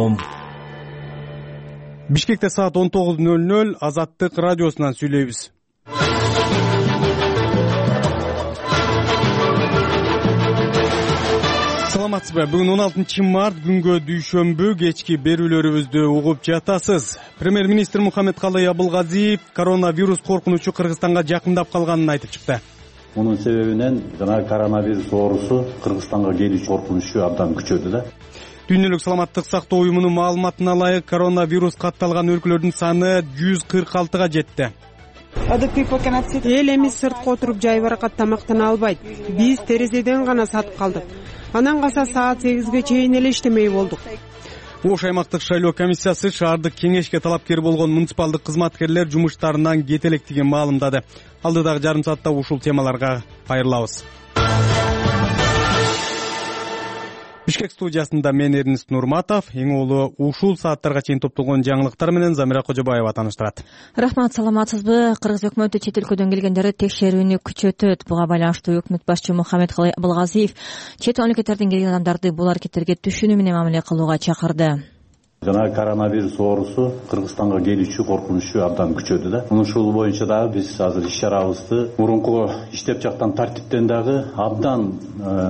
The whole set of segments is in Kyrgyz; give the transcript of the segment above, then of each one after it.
коом. Бишкекте саат 19:00 Азаттык радиосунан сүйлөйбүз. Саламатсызбы? Бүгүн 16 март күнгө дүйшөмбү кечки берүүлөрүбүздү угуп жатасыз. Премьер-министр Мухаммедкалый Абылгазиев коронавирус коркунучу Кыргызстанга жакындап калганын айтып чыкты. Мунун себебинен коронавирус оорусу Кыргызстанга келүү коркунучу абдан күчөдү да. Дүйнөлүк саламаттык сактоо уюмунун маалыматына ылайык коронавирус катталган өлкөлөрдүн саны 146га жетти. Эл эми сыртка отуруп жай баракат тамактана албайт. Биз терезеден гана сатып калдык. Анан калса саат 8ге чейин эле иштемей болдук. Ош аймактык шайлоо комиссиясы шаардык кеңешке талапкер болгон муниципалдык кызматкерлер жумуштарынан кете электигин маалымдады. Алдыдагы жарым саатта ушул темаларга кайрылабыз. Бишкек студиясында мен Эрнест Нурматов, эң улуу ушул сааттарга чейин топтолгон жаңылыктар менен Замира Кожобаева тааныштырат. Рахмат, саламатсызбы? Кыргыз өкмөтү чет өлкөдөн келгендерди текшерүүнү күчөтөт. Буга байланыштуу өкмөт башчы Мухаммедкалый Абылгазиев чет мамлекеттерден келген адамдарды бул аракеттерге түшүнүү менен мамиле кылууга чакырды. Коронавирус оорусу Кыргызстанга келүүчү коркунучу абдан күчөдү да. Ушул боюнча дагы биз азыр иш-чарабызды мурунку иштеп жаткан тартиптен дагы абдан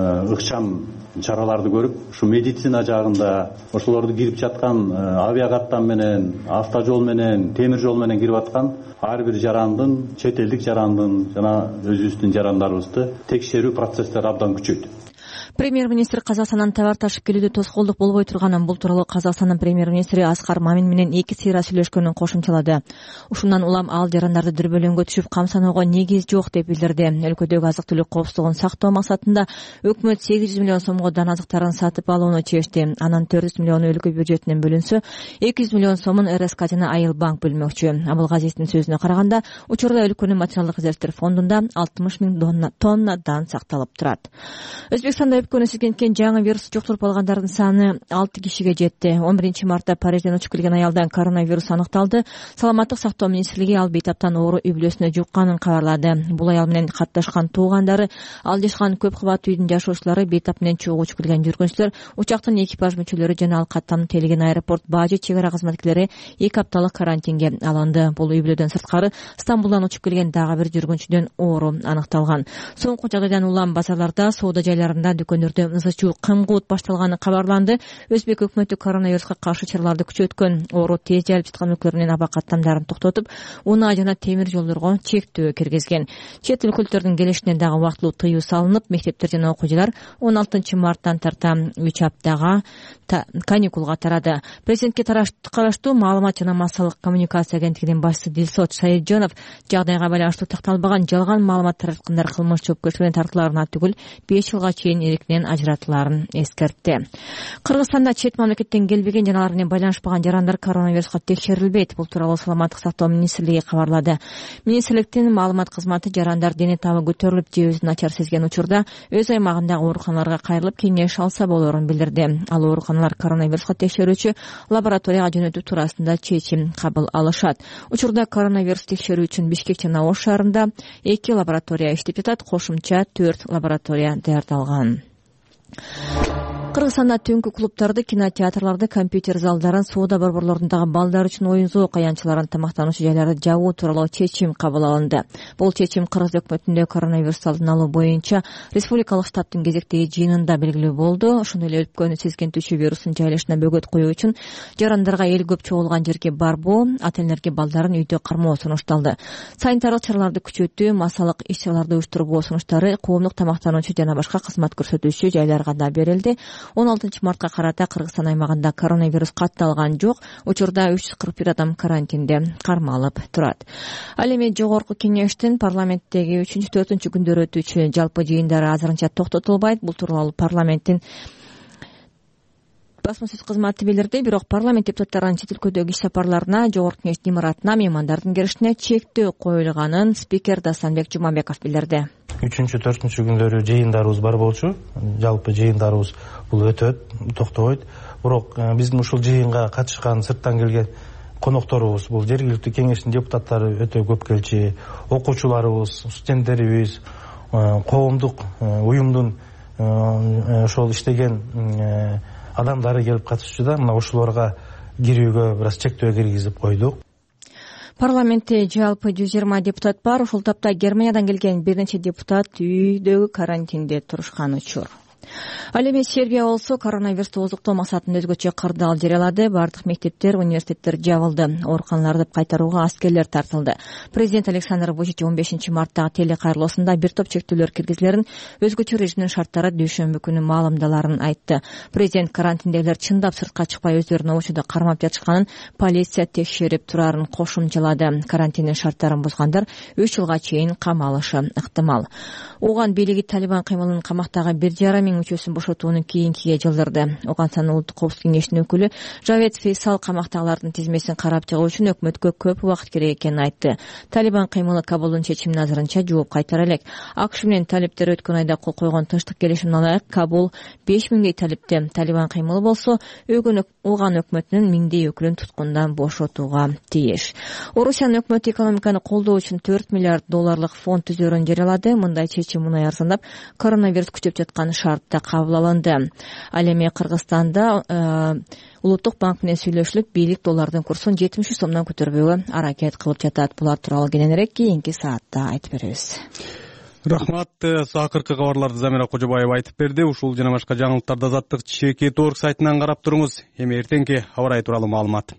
ыкчам чараларды көрүп, ушу медицина жагында ошолорду кирип жаткан авиакаттан менен, автожол менен, темир жол менен кирип аткан ар бир жарандын, чет элдик жарандын жана өзүбүздүн жарандарыбызды текшерүү процесстери абдан күчөйт. Премьер-министр Казакстандан товар ташып келүүдө тоскоолдук болбой турганын, бул тууралуу Казакстандын премьер-министри Аскар Мамин менен 2 сыйра сүйлөшкөнүн кошумчалады. Ушундан улам ал жарандарды дүрбөлөңгө түшүп камсанууга негиз жок деп билдирди. Өлкөдөгү азык-түлүк коопсуздугун сактоо максатында өкмөт 800 миллион сомго дан азыктарын сатып алууну чечти. Анан 400 миллиону өлкө бюджетинен бөлүнсө, 200 миллион сомун РСК жана Айыл банк бөлмөкчү. Абылгазиевдин сөзүнө караганда, учурда өлкөнүн материалдык резервтер фондунда 60 миң тонна дан сакталып турат. Өзбекстанда өпкөнү сизгенткен жаңы вирус жуктуруп алгандардын саны 6 кишиге жетти. 11 мартта Парижден учуп келген аялдан коронавирус аныкталды. Саламаттык сактоо министрлиги ал бейтаптан оору үй-бүлөсүнө жукканын кабарлады. Бул аял менен катташкан туугандары, ал жашаган көп кабаттуу үйдүн жашоочулары, бейтап менен чогуу учуп келген жүргүнчүлөр, учактын экипаж мүчөлөрү жана ал каттанып келген аэропорт бажы чек ара кызматкерлери 2 апталык карантинге алынды. Бул үй-бүлөдөн сырткары Стамбулдан учуп келген дагы бир жүргүнчүдөн оору аныкталган. Соңку жагдайдан улам базарларда, соода жайларында, дүкөндөрдө ызычуу кымгуут башталганы кабарланды. Өзбек өкмөтү коронавируска каршы чараларды күчөткөн. Оору тез жайылып жаткан өлкөлөр менен аба каттамдарын токтотуп, унаа жана темир жолдорго чектөө киргизген. Чет өлкөлөрдүн келишине дагы убактылуу тыюу салынып, мектептер жана окуучулар 16 марттан тарта 3 аптага каникулга тарады. Президентке караштуу маалымат жана массалык коммуникация агенттигинин башчысы Дилсот Шаиджонов жагдайга байланыштуу такталбаган жалган маалымат тараткандар кылмыш жоопкерчилигине тартылаарына түгүл 5 жылга чейин эркинен ажыратыларын эскертти. Кыргызстанда чет мамлекеттен келбеген жана алар менен байланышпаган жарандар коронавируска текшерилбейт. Бул тууралуу саламаттык сактоо министрлиги кабарлады. Министрликтин маалымат кызматы жарандар дене табы көтөрүлүп же өзүн начар сезген учурда өз аймагындагы ооруканаларга кайрылып кеңеш алса болорун билдирди. Ал ооруканалар коронавируска текшерүүчү лабораторияга жөнөтүү туурасында чечим кабыл алышат. Учурда коронавирус текшерүү үчүн Бишкек жана Ош шаарында 2 лаборатория иштеп жатат, кошумча 4 лаборатория даярдалган. Кыргызстанда түнкү клубдарды, кинотеатрларды, компьютер залдарын, соода борборлорундагы балдар үчүн оюн зоок аянтчыларын, тамактануучу жайларды жабуу тууралуу чечим кабыл алынды. Бул чечим Кыргыз өкмөтүндө коронавирус алдын алуу боюнча республикалык штабтын кезектеги жыйынында белгилүү болду. Ошондой эле өпкөнү сезгентүүчү вирустун жайылышына бөгөт коюу үчүн жарандарга эл көп чогулган жерге барбоо, ата-энелерге балдарын үйдө кармоо сунушталды. Санитарлык чараларды күчөтүү, массалык иш-чараларды уюштуруу сунуштары коомдук тамактануучу жана башка кызмат көрсөтүүчү жайларга да берилди. 16 мартка карата Кыргызстан аймагында коронавирус катталган жок. Учурда 341 адам карантинде кармалып турат. Ал эми жогорку кеңештин парламенттеги 3-4 күндөр өтүүчү жалпы жыйындары азырынча токтотулбайт. Бул тууралуу парламенттин басма-сөз кызматы билдирди. Бирок парламент депутаттарынын чет өлкөдөгү иш сапарларына, жогорку кеңештин имаратына, меймандардын киришине чектөө коюлганын спикер Дастандек Жумабеков билдирди. 3-4 күндөрү жыйындарыбыз бар болчу. Жалпы жыйындарыбыз бул өтөт, токтобойт. Бирок биздин ушул жыйынга катышкан сырттан келген конокторубуз, бул жергиликтүү кеңештин депутаттары өтө көп келчи. Окуучуларыбыз, студенттерибиз, коомдук уюмдун ошол иштеген адамдары келип катышчу да, мына ушуларга кирүүгө бир аз чектөө киргизип койдук. Парламентте жалпы 120 депутат бар. Ушул тапта Германиядан келген бир нече депутат үйдөгү карантинде турушкан учур. Ал эми Сербия болсо коронавирусту ооздуктоо максатында өзгөчө кырдаал жарыялады. Бардык мектептер, университеттер жабылды. Ооруканаларды кайтарууга аскерлер тартылды. Президент Александр Вучич 15 марттагы телекайрылуусунда бир топ чектөөлөр киргизилерин, өзгөчө режимдин шарттары дүйшөмбү күнү маалымдаларын айтты. Президент карантиндегилер чындап сыртка чыкпай өздөрүнүн учурда кармап жатышканын, полиция текшерип турарын кошумчалады. Карантиндин шарттарын бузгандар 3 жылга чейин камалышы ыктымал. Оған бийлиги Талибан кыймылынын камактагы 1,5 миң мүчөсүн бошотууну кийинкиге жылдырды. Оганстан улуттук коопсуздук кеңешинин өкүлү Жавед Фейсал камактагылардын тизмесин карап чыгуу үчүн өкмөткө көп убакыт керек экенин айтты. Талибан кыймылы Кабулдун чечимине азырынча жооп кайтара элек. АКШ менен талиптер өткөн айда кол койгон тынчтык келишимине ылайык Кабул 5000 талипти, Талибан кыймылы болсо Оған өкмөтүнүн 1000 өкүлүн туткундан бошотууга тийиш. Орусиянын өкмөтү экономиканы колдоо үчүн $4 миллиард фонд түзөрүн жарыялады. Мындай чечим мунай арзандап, коронавирус күчөп жаткан шартта кабыл алынды. Ал эми Кыргызстанда Улуттук банк менен сүйлөшүлүп, бийлик доллардын курсун 70 сомдон көтөрбөөгө аракет кылып жатат. Булар тууралуу кененирээк кийинки саатта айтып беребиз. Рахмат. Акыркы кабарларды Замира Кожобаева айтып берди. Ушул жана башка жаңылыктарды Азаттык ЧК.org сайтынан карап туруңуз. Эми эртеңки аба ырайы тууралуу маалымат.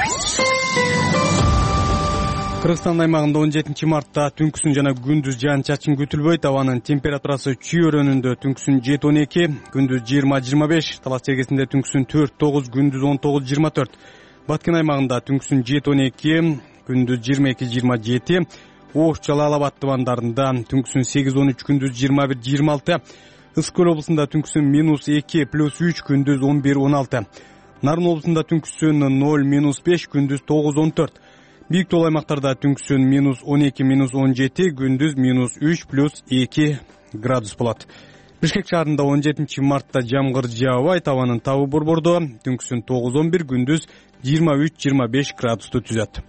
Кыргызстан аймагында 17 мартта түнкүсүн жана күндүз жаан-чачын күтүлбөйт. Абанын температурасы чүй өрөөнүндө түнкүсүн 7-12, күндүз 20-25, Талас чергесинде түнкүсүн 4-9, күндүз 19-24. Баткен аймагында түнкүсүн 7-12, күндүз 22-27, Ош, Жалал Абад тубандарында түнкүсүн 8-13, күндүз 21-26, Ысык көл облусунда түнкүсүн -2, +3, күндүз 11-16, Нарын облусунда түнкүсүн 0-5, күндүз 9-14. Бийик тоо аймактарда түнкүсүн -12, -17, күндүз -3, +2 градус болот. Бишкек шаарында 17 мартта жамгыр жаабайт, абанын табы борбордо, түнкүсүн 9-11, күндүз 23-25 градусту түзөт.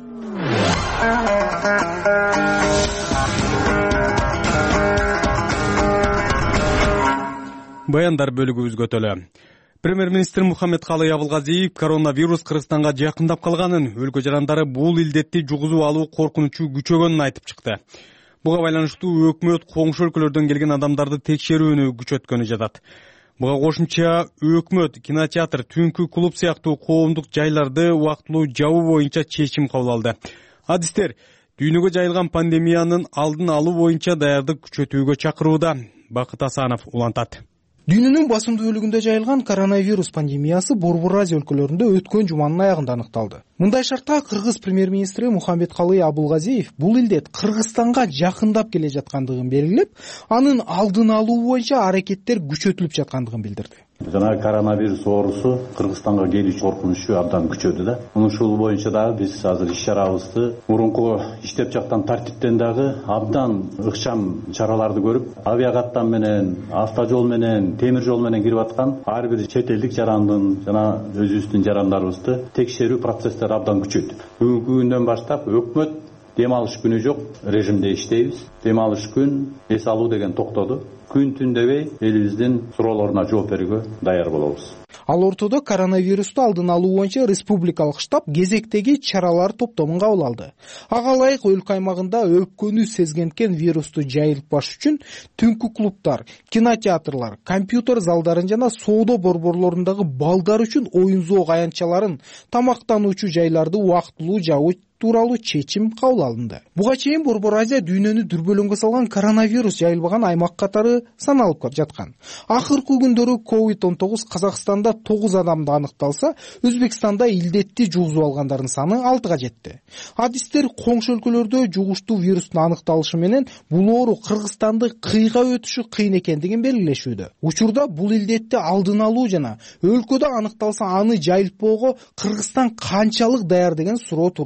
Баяндар бөлүгүбүзгө төлө. Премьер-министр Мухаммедкалый Абылгазиев коронавирус Кыргызстанга жакындап калганын, өлкө жарандары бул илдетти жугузуп алуу коркунучу күчөгөнүн айтып чыкты. Буга байланыштуу өкмөт коңшу өлкөлөрдөн келген адамдарды текшерүүнү күчөткөнү жатат. Буга кошумча өкмөт кинотеатр, түнкү клуб сыяктуу коомдук жайларды убактылуу жабуу боюнча чечим кабыл алды. Адистер дүйнөгө жайылган пандемиянын алдын алуу боюнча даярдык күчөтүүгө чакырууда. Бакыт Асанов улантат. Дүйнөнүн басымдуу бөлүгүндө жайылган коронавирус пандемиясы Борбор Азия өлкөлөрүндө өткөн жуманын аягында аныкталды. Мындай шартта кыргыз премьер-министри Мухаммедкалый Абылгазиев бул илдет Кыргызстанга жакындап келе жаткандыгын белгилеп, анын алдын алуу боюнча аракеттер күчөтүлүп жаткандыгын билдирди. Жана коронавирус оорусу Кыргызстанга келүүчү коркунучу абдан күчөдү да. Ушул боюнча дагы биз азыр иш-чарабызды мурунку иштеп жаткан тартиптен дагы абдан ыкчам чараларды көрүп, авиакаттан менен, автожол менен, темир жол менен кирип аткан ар бир чет элдик жарандын жана өзүбүздүн жарандарыбызды текшерүү процесстери абдан күчөйдү. Бүгүнкү күндөн баштап өкмөт дем алыш күнү жок режимде иштейбиз. Дем алыш күн, эс алуу деген токтоду. Күн түн дебей элибиздин суроолоруна жооп берүүгө даяр болобуз. Ал ортодо коронавирусту алдын алуу боюнча республикалык штаб кезектеги чаралар топтомун кабыл алды. Ага ылайык өлкө аймагында өпкөнү сезгенткен вирусту жайылтпаш үчүн түнкү клубтар, кинотеатрлар, компьютер залдарын жана соода борборлорундагы балдар үчүн оюн зоок аянтчаларын, тамактануучу жайларды убактылуу жабуу тууралуу чечим кабыл алынды. Буга чейин Борбор Азия дүйнөнү дүрбөлөңгө салган коронавирус жайылбаган аймак катары саналып жаткан. Акыркы күндөрү COVID-19 Казакстанда 9 адамда аныкталса, Өзбекстанда илдетти жугузуп алгандардын саны 6га жетти. Адистер коңшу өлкөлөрдө жугуштуу вирустун аныкталышы менен бул оору Кыргызстанды кыйга өтүшү кыйын экендигин белгилешүүдө. Учурда бул илдетти алдын алуу жана өлкөдө аныкталса аны жайылтпоого Кыргызстан канчалык даяр деген суроо турууда.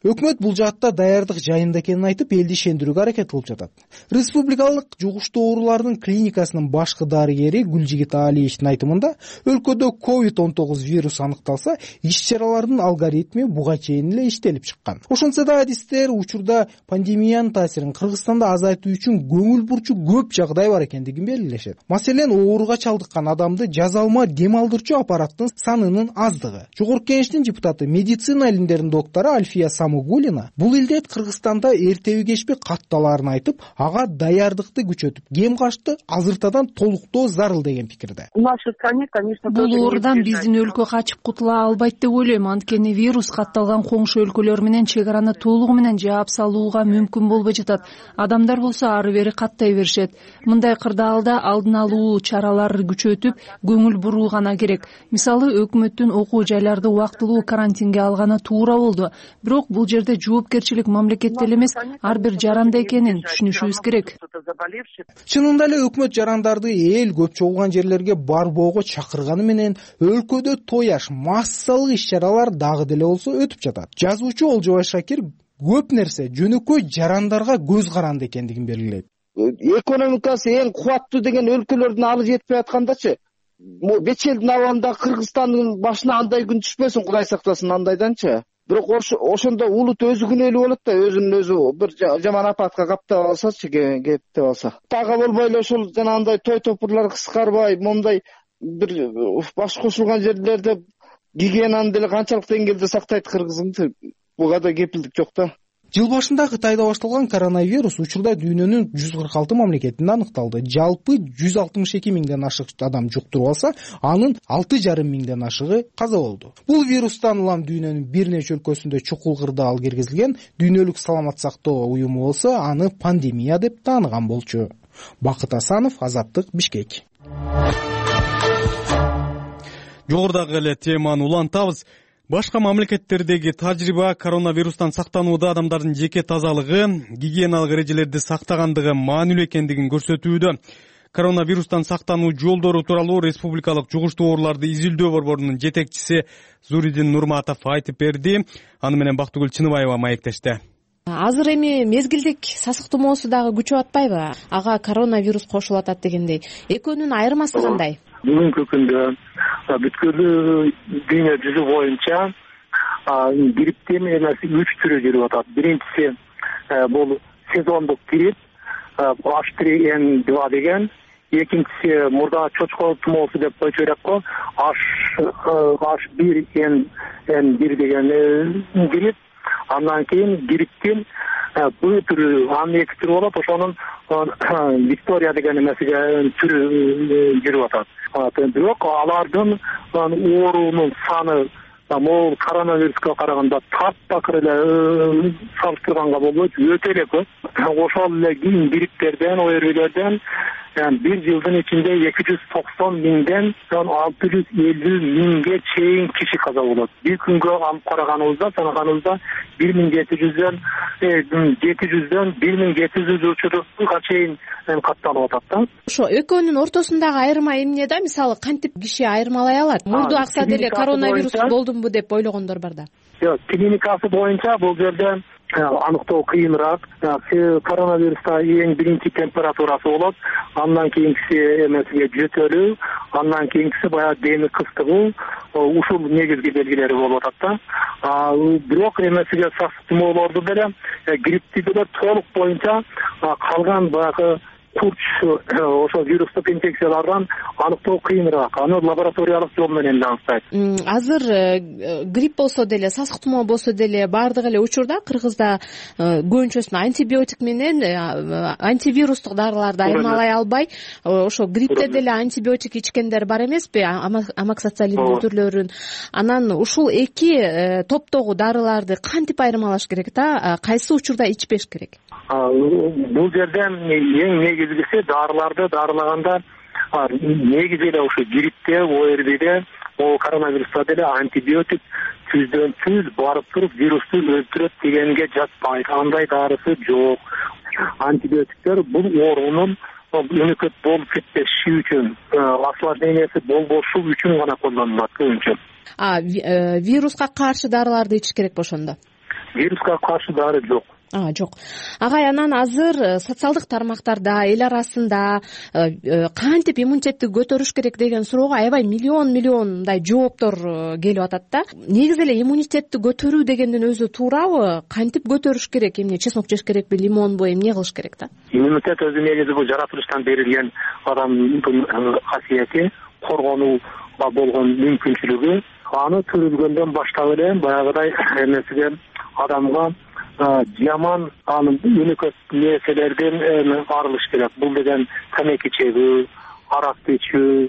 Өкмөт бул жаатта даярдык жайында экенин айтып, элди ишендирүүгө аракет кылып жатат. Республикалык жугуштуу оорулардын клиникасынын башкы дарыгери Гүлжигит Алиевичтин айтымында, өлкөдө COVID-19 вирусу аныкталса, иш-чаралардын алгоритми буга чейин эле иштелип чыккан. Ошентсе да адистер учурда пандемиянын таасирин Кыргызстанда азайтуу үчүн көңүл бурчу көп жагдай бар экендигин белгилешет. Маселен, ооруга чалдыккан адамды жазалма дем алдырчу аппараттын санынын аздыгы. Жогорку Кеңештин депутаты, медицина илимдеринин доктору Альфия Самугулина бул илдет Кыргызстанда эртеби кечпи катталарын айтып, ага даярдыкты күчөтүп, кем кашты азыртадан толуктоо зарыл деген пикирде. Бул оорудан биздин өлкө качып кутула албайт деп ойлойм, анткени вирус катталган коңшу өлкөлөр менен чек араны толугу менен жаап салууга мүмкүн болбой жатат. Адамдар болсо ары бери каттай беришет. Мындай кырдаалда алдын алуу чаралары күчөтүп, көңүл буруу гана керек. Мисалы, өкмөттүн окуу жайларды убактылуу карантинге алганы туура болду. Бирок бул жерде жоопкерчилик мамлекетте эмес, ар бир жаранда экенин түшүнүшүбүз керек. Чынында эле өкмөт жарандарды эл көп чогулган жерлерге барбоого чакырганы менен өлкөдө тояш, массалык иш-чаралар дагы деле болсо өтүп жатат. Жазуучу Олжобай Шакир көп нерсе жөнөкөй жарандарга көз каранды экендигин белгилейт. Экономикасы эң кубаттуу деген өлкөлөрдүн алы жетпей аткандачы, беш элдин абалында Кыргызстандын башына андай күн түшпөсүн, Кудай сактасын андайданчы. Бирок ошондо улут өзү күнөөлүү болот да, өзүнүн өзү бир жаман апатка каптап алсачы, кептеп алса. Тага болбой эле ошол жанагындай той топурлар кыскарбай, момундай бир баш кошулган жерлерде гигиенаны деле канчалык деңгээлде сактайт Кыргыздын, буга да кепилдик жок да. Жыл башында Кытайда башталган коронавирус учурда дүйнөнүн 146 мамлекетинде аныкталды. Жалпы 162 миңден ашык адам жуктуруп алса, анын 6,5 миңден ашыгы каза болду. Бул вирустан улам дүйнөнүн бир нече өлкөсүндө чукул кырдаал киргизилген. Дүйнөлүк саламат сактоо уюму болсо аны пандемия деп тааныган болчу. Бакыт Асанов, Азаттык, Бишкек. Жогорудагы эле теманы улантабыз. Башка мамлекеттердеги тажрыйба коронавирустан сактанууда адамдардын жеке тазалыгы, гигиеналык эрежелерди сактагандыгы маанилүү экендигин көрсөтүүдө. Коронавирустан сактануу жолдору тууралуу Республикалык жугуштуу ооруларды изилдөө борборунун жетекчиси Зуридин Нурматов айтып берди. Аны менен Бактыгүл Чыныбаева маектешти. Азыр эми мезгилдик сасык тумоосу дагы күчөп атпайбы? Ага коронавирус кошулуп атат дегендей. Экөөнүн айырмасы кандай? Бүгүнкү күндө бүткүл дүйнө жүзү боюнча грипптин эмеси 3 түрү жүрүп атат. Биринчиси бул сезондук грипп, H3N2 деген. Экинчиси мурда чочко тумоосу деп койчу элек го, H1N1 деген грипп. Андан кийин грипптин бул түрү, анын 2 түрү болот. Ошонун Виктория деген эмесиге түрү жүрүп атат. Бирок алардын оорунун саны могул коронавируска караганда таптакыр эле салыштырганга болбойт, өтө эле көп. Ошол эле кийин грипптерден, ОРВИлерден bir жылдын ичинде 290 миңден 650 миңге чейин киши каза болот. Bir күнгө алып караганыбызда, санаганыбызда 1700дөн 1700 учурга чейин катталып атат да. Ошо экөөнүн ортосундагы айырма эмне да? Мисалы, кантип киши айырмалай алат? Мурду акса деле коронавирус болдумбу деп ойлогондор бар да. Жок, клиникасы боюнча бул жерде аныктоо кыйыныраак. Коронавируста эң биринчи температурасы болот, андан кийинкиси эмесиге жөтөлүү, андан кийинкиси баягы деми кыстыгуу, ушул негизги белгилери болуп атат да. Бирок эмесиге сасык тумоолорду деле, гриппти деле толук боюнча калган баягы курч ошо вирустук инфекциялардан аныктоо кыйыныраак. Аны лабораториялык жол менен аныктайт. Азыр грипп болсо деле, сасык тумоо болсо деле баардык эле учурда Кыргызда көбүнчөсүн антибиотик менен антивирустук дарыларды айырмалай албай, ошо гриппте деле антибиотик ичкендер бар эмеспи? Амоксициллин түрлөрүн. Анан ушул эки топтогу дарыларды кантип айырмалаш керек да? Кайсы учурда ичпеш керек? Бул жерде эң негизгиси дарыларды дарылаганда негизи эле ошо гриппте, ОРВиде, коронавируста деле антибиотик түздөн түз барып туруп вирусту өлтүрөт дегенге жатпайт. Андай дарысы жок. Антибиотиктер бул оорунун өнөкөт болуп кетпеши үчүн, осложнениясы болбошу үчүн гана колдонулат көбүнчө. Вируска каршы дарыларды ичиш керек ошондо. вируска каршы дары жок. Жок. Агай, анан азыр социалдык тармактарда, эл арасында кантип иммунитетти көтөрүш керек деген суроого аябай миллиондай жооптор келип атат да. Негизи эле иммунитетти көтөрүү дегендин өзү туурабы? Кантип көтөрүш керек? Эмне, чеснок жеш керекпи, лимонбу, эмне кылыш керек да? Иммунитет өзү негизи бул жаратылыштан берилген адамдын касиети, коргонууга болгон мүмкүнчүлүгү. Аны төрөлгөндөн баштап эле баягыдай эмесиге адамга жаман өнөкөт нерселерден арылыш керек. Бул деген темеки чегүү, аракты ичүү,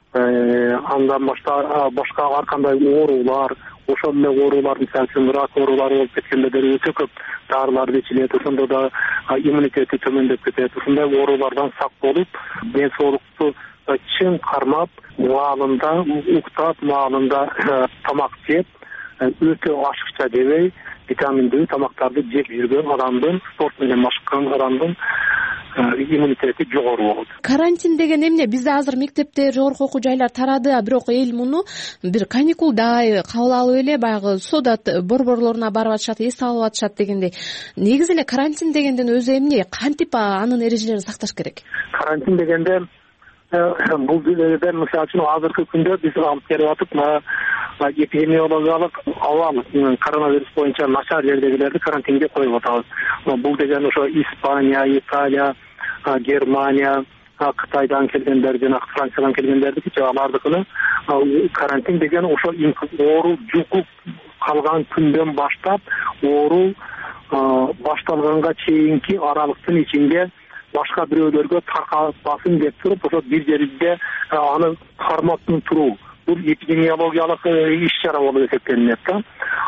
андан башка ар кандай оорулар, ошол эле оорулар, мисалы үчүн рак оорулары болуп кеткендер өтө көп дарыларды ичилет. Ошондо да иммунитети төмөндөп кетет. Ушундай оорулардан сак болуп, ден соолукту чың кармап, маалында уктап, маалында тамак жеп, өтө ашыкча жебей, витаминдүү тамактарды жеп жүргөн адамдын, спорт менен машыккан адамдын иммунитети жогору болот. Карантин деген эмне? Бизде азыр мектептер, жогорку окуу жайлар тарады, бирок эл муну бир каникулдай кабыл алып эле баягы сода борборлоруна барып атышат, эс алып атышат дегендей. Негизи эле карантин дегенден өзү эмне? Кантип анын эрежелерин сакташ керек? Карантин дегенде бул жерде мисалы үчүн азыркы күндө биз алып келип атып, эпидемиологиялык абал коронавирус боюнча начар жердегилерди карантинге коюп атабыз. Бул деген ошо Испания, Италия, Германия, Кытайдан келгендер жана Франциядан келгендердики, алардыкыны карантин деген ошо оору жугуп калган күндөн баштап оору башталганга чейинки аралыктын ичинде башка бирөөлөргө таркалбасын деп туруп, ошо бир жерде аны кармап туруу. Бул эпидемиологиялык иш-чара болуп эсептелинет да.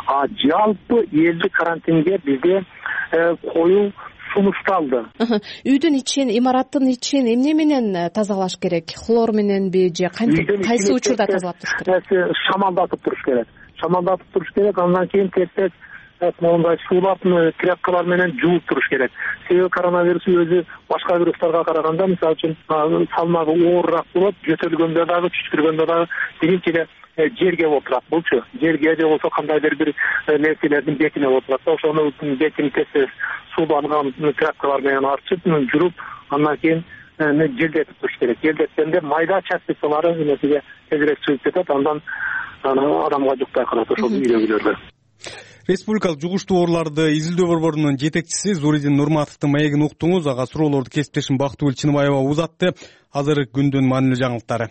Жалпы элди карантинге бизде коюу сунушталды. Үйдүн ичин, имараттын ичин эмне менен тазалаш керек? Хлор мененби же кайсы учурда тазалап туруш керек? Шамалдатып туруш керек. Шамалдатып туруш керек, андан кийин тез мондай суулап, тряпкалар менен жууп туруш керек. Себеби коронавирус өзү башка вирустарга караганда, мисалы үчүн, салмагы оорураак болот, жөтөлгөндө дагы, түшкүргөндө дагы биринчи эле жерге отурат. Булчу жерге же болсо кандайдыр бир нерселердин бетине отурат. Ошону бетин тез сууланган тряпкалар менен арчып, жууп, андан кийин желдетип туруш керек. Желдеткенде майда частицалары нерсеге тезирээк чыгып кетет, андан адамга жукпай калат ошол үйлөрдө. Республикалык жугуштуу ооруларды изилдөө борборунун жетекчиси Зуридин Нурматовдун маегин уктуңуз. Ага суроолорду кесиптешим Бактыгүл Чыныбаева узатты. Азыркы күндүн маанилүү жаңылыктары.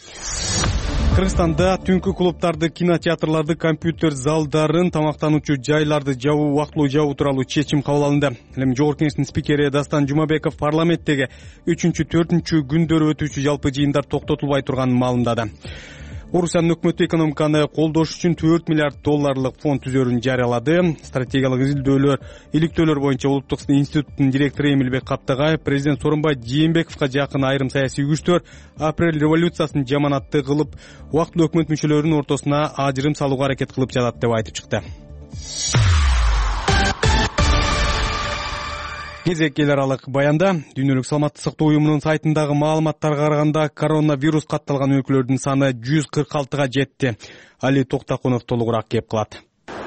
Кыргызстанда түнкү клубдарды, кинотеатрларды, компьютер залдарын, тамактануучу жайларды вактылуу жабуу тууралуу чечим кабыл алынды. Эми Жогорку Кеңештин спикери Дастан Жумабеков парламенттеги 3-4 күндөрү өтүүчү жалпы жыйындар токтотулбай турганын маалымдады. Орусиянын өкмөтү экономиканы колдош үчүн $4 миллиард фонд түзөрүн жарыялады. Стратегиялык иликтөөлөр боюнча Улуттук институттун директору Эмилбек Каптагай президент Сооронбай Жээнбековго жакын айрым саясий күчтөр апрель революциясын жаманатты кылып, убактылуу өкмөт мүчөлөрүнүн ортосуна ажырым салууга аракет кылып жатат деп айтып чыкты. Кезек эл аралык баянда Дүйнөлүк саламаттык сактоо уюмунун сайтындагы маалыматтарга караганда коронавирус катталган өлкөлөрдүн саны 146га жетти. Али Токтакунов толугураак кеп кылат.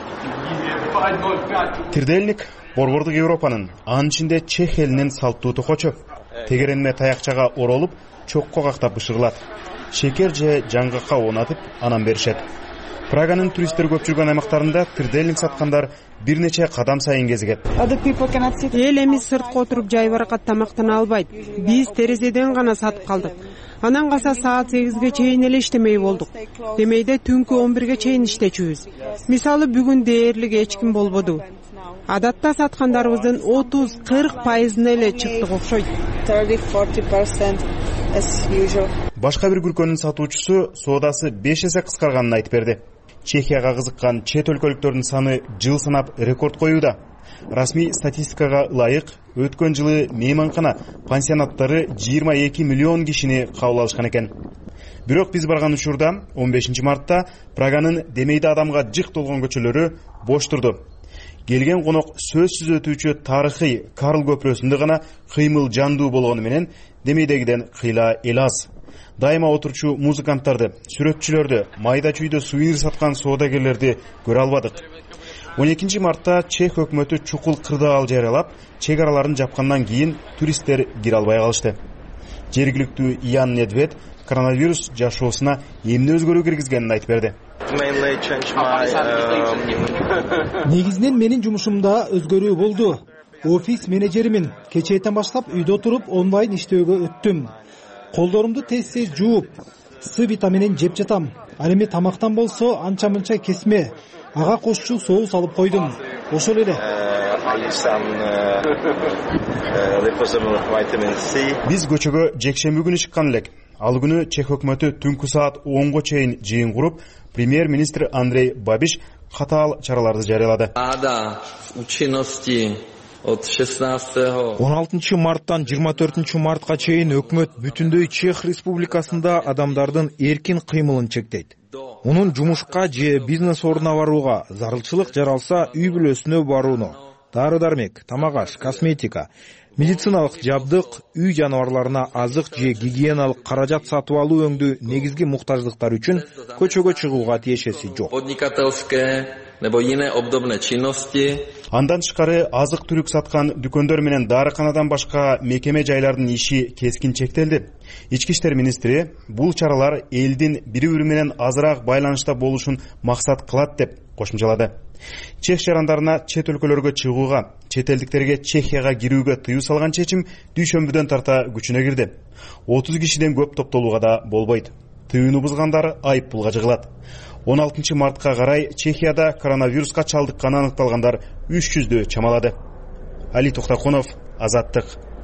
Тирделник борбордук Европанын, анын ичинде Чех элинин салттуу токочу. Тегеренине таякчага оролуп, чокко кактап бышырылат. Шекер же жаңгакка оонатып, анан беришет. Праганын туристтер көп жүргөн аймактарында тирделник саткандар бир нече кадам сайын кезигет. Эл эми сыртка отуруп жай баракат тамактана албайт. Биз терезеден гана сатып калдык. Анан калса саат 8ге чейин эле иштемей болдук. Демейде түнкү 11ге чейин иштечүбүз. Мисалы бүгүн дээрлик эч ким болбоду. Адатта саткандарыбыздын 30-40% эле чыктык окшойт. Башка бир күркөнүн сатуучусу соодасы 5 эсе кыскарганын айтып берди. Чехияга кызыккан чет өлкөлүктөрдүн саны жыл санап рекорд коюуда. Расмий статистикага ылайык, өткөн жылы мейманкана пансионаттары 22 миллион кишини кабыл алышкан экен. Бирок биз барган учурда 15 мартта Праганын демейде адамга жык толгон көчөлөрү бош турду. Келген конок сөзсүз өтүүчү тарыхый Карл көпүрөсүндө гана кыймыл жандуу болгону менен демейдегиден кыйла эл аз. Дайыма отурчу музыканттарды, сүрөтчүлөрдү, майда чүйдө сувенир саткан соодагерлерди көрө албадык. 12 мартта Чех өкмөтү чукул кырдаал жарыялап, чек араларын жапкандан кийин туристтер кире албай калышты. Жергиликтүү Ян Недвед коронавирус жашоосуна эмне өзгөрүү киргизгенин айтып берди. Негизинен менин жумушумда өзгөрүү болду. Офис менеджеримин. Кечээден баштап үйдө туруп онлайн иштөөгө өттүм. Колдорумду тез жууп, С витаминин жеп жатам. Ал эми тамактан болсо анча-мынча кесме, ага кошчу соус алып койдум. Ошол эле. Биз көчөгө жекшемби күнү чыккан элек. Ал күнү Чех өкмөтү түнкү саат 10го чейин жыйын куруп, премьер-министр Андрей Бабиш катаал чараларды жарыялады. 16 марттан 24 мартка чейин өкмөт бүтүндөй Чех республикасында адамдардын эркин кыймылын чектейт. Мунун жумушка же бизнес ордуна барууга, зарылчылык жаралса үй бүлөсүнө барууну, дары-дармек, тамак-аш, косметика, медициналык жабдык, үй жаныбарларына азык же гигиеналык каражат сатып алуу өңдүү негизги муктаждыктар үчүн көчөгө чыгууга тиешеси жок. Андан тышкары азык-түлүк саткан дүкөндөр менен дарыканадан башка мекеме жайлардын иши кескин чектелди. Ички иштер министри бул чаралар элдин бири-бири менен азыраак байланышта болушун максат кылат деп кошумчалады. Чех жарандарына чет өлкөлөргө чыгууга, чет элдиктерге Чехияга кирүүгө тыюу салган чечим дүйшөмбүдөн тарта күчүнө кирди. 30 кишиден көп топтолууга да болбойт. Тыюуну бузгандар айыппулга жыгылат. 16 мартка карай Чехияда коронавируска чалдыкканы аныкталгандар 300дөй чамалады. Али Токтакунов, Азаттык.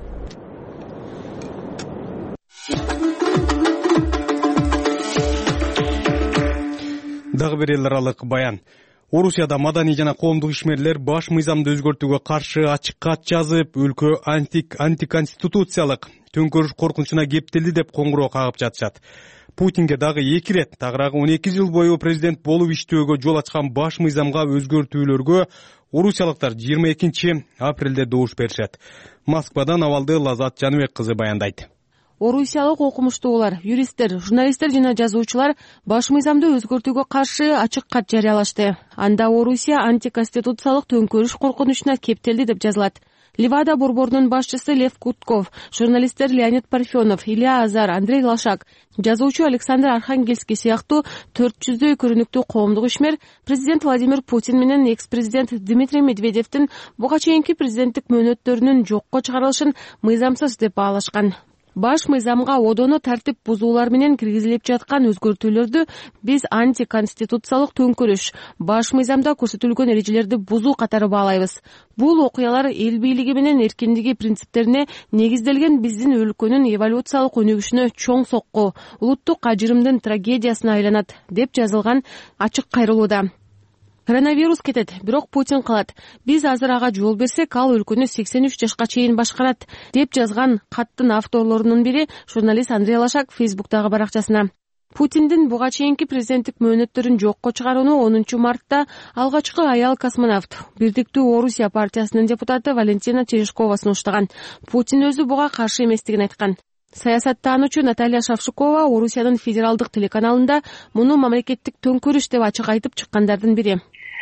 Дагы бир эл аралык баян. Орусияда маданий жана коомдук ишмерлер баш мыйзамды өзгөртүүгө каршы ачык кат жазып, өлкө антиконституциялык төңкөрүш коркунучуна кептелди деп коңгуроо кагып жатышат. Путинге дагы 2 рет, тагыраагы 12 жыл бою президент болуп иштөөгө жол ачкан баш мыйзамга өзгөртүүлөргө орусиялыктар 22 апрелде добуш беришет. Москвадан абалды Лазат Жаныбек кызы баяндайт. Орусиялык окумуштуулар, юристтер, журналисттер жана жазуучулар баш мыйзамды өзгөртүүгө каршы ачык кат жарыялашты. Анда Орусия антиконституциялык төңкөрүш коркунучуна кептелди деп жазылат. Левада борборунун башчысы Лев Кутков, журналисттер Леонид Парфенов, Илья Азар, Андрей Лошак, жазуучу Александр Архангельский сыяктуу 400дөй көрүнүктүү коомдук ишмер президент Владимир Путин менен экс-президент Дмитрий Медведевдин буга чейинки президенттик мөөнөттөрүнүн жокко чыгарылышын мыйзамсыз деп баалашкан. Баш мыйзамга одоно тартип бузуулар менен киргизилип жаткан өзгөртүүлөрдү биз антиконституциялык төңкөрүш, баш мыйзамда көрсөтүлгөн эрежелерди бузуу катары баалайбыз. Бул окуялар эл бийлиги менен эркиндиги принциптерине негизделген биздин өлкөнүн эволюциялык өнүгүшүнө чоң сокку, улуттук ажырымдын трагедиясына айланат, деп жазылган ачык кайрылууда. Коронавирус кетет, бирок Путин калат. Биз азыр ага жол берсек, ал өлкөнү 83 жашка чейин башкарат, деп жазган каттын авторлорунун бири журналист Андрей Лошак Фейсбуктагы баракчасына. Путиндин буга чейинки президенттик мөөнөттөрүн жокко чыгарууну 10 мартта алгачкы аял космонавт, Бирдиктүү Орусия партиясынын депутаты Валентина Терешкова сунуштаган. Путин өзү буга каршы эместигин айткан. Саясаттануучу Наталья Шавшукова Орусиянын федералдык телеканалында муну мамлекеттик төңкөрүш деп ачык айтып чыккандардын бири.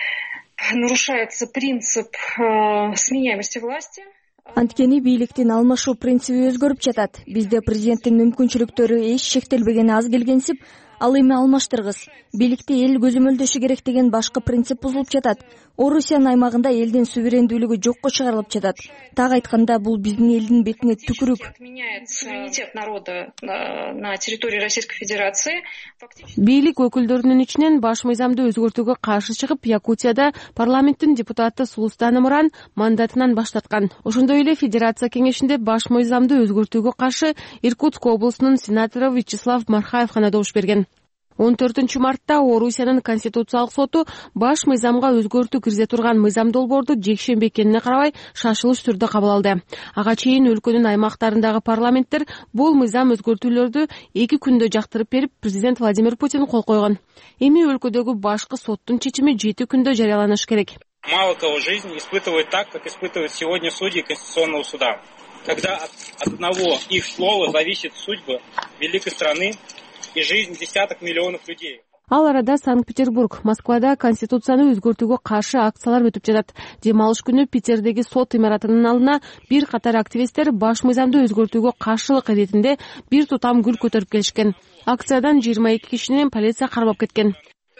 Нарушается принцип сменяемости власти. Анткени бийликтин алмашуу принциби өзгөрүп жатат. Бизде президенттин мүмкүнчүлүктөрү эч шектелбеген аз келгенсип, ал эми алмаштыргыс. Бийликти эл көзөмөлдөшү керек деген башкы принцип бузулуп жатат. Орусиянын аймагында элдин суверендүүлүгү жокко чыгарылып жатат. Так айтканда, бул биздин элдин бетине түкүрүк. Суверенитет народа на территории Российской Федерации. Бийлик өкүлдөрүнүн ичинен баш мыйзамды өзгөртүүгө каршы чыгып, Якутияда парламенттин депутаты Сулустан Имран мандатынан баштаткан. Ошондой эле Федерация кеңешинде баш мыйзамды өзгөртүүгө каршы Иркутск облусунун сенатору Вячеслав Мархаев гана добуш берген. 14 мартта Орусиянын Конституциялык соту баш мыйзамга өзгөртүү киргизе турган мыйзам долбоорду жекшемби экенине карабай шашылыш түрдө кабыл алды. Ага чейин өлкөнүн аймактарындагы парламенттер бул мыйзам өзгөртүүлөрдү 2 күндө жактырып берип, президент Владимир Путин кол койгон. Эми өлкөдөгү башкы соттун чечими 7 күндө жарыяланышы керек. Мало кого жизнь испытывает так, как испытывают сегодня судьи Конституционного суда, когда от одного их слова зависит судьба великой страны и жизнь десяток миллионов людей. Ал арада Санкт-Петербург, Москвада конституцияны өзгөртүүгө каршы акциялар өтүп жатат. Дем алыш күнү Питердеги сот имаратынын алдына бир катар активисттер баш мыйзамды өзгөртүүгө каршылык иретинде бир тутам гүл көтөрүп келишкен. Акциядан 22 кишини полиция кармап кеткен.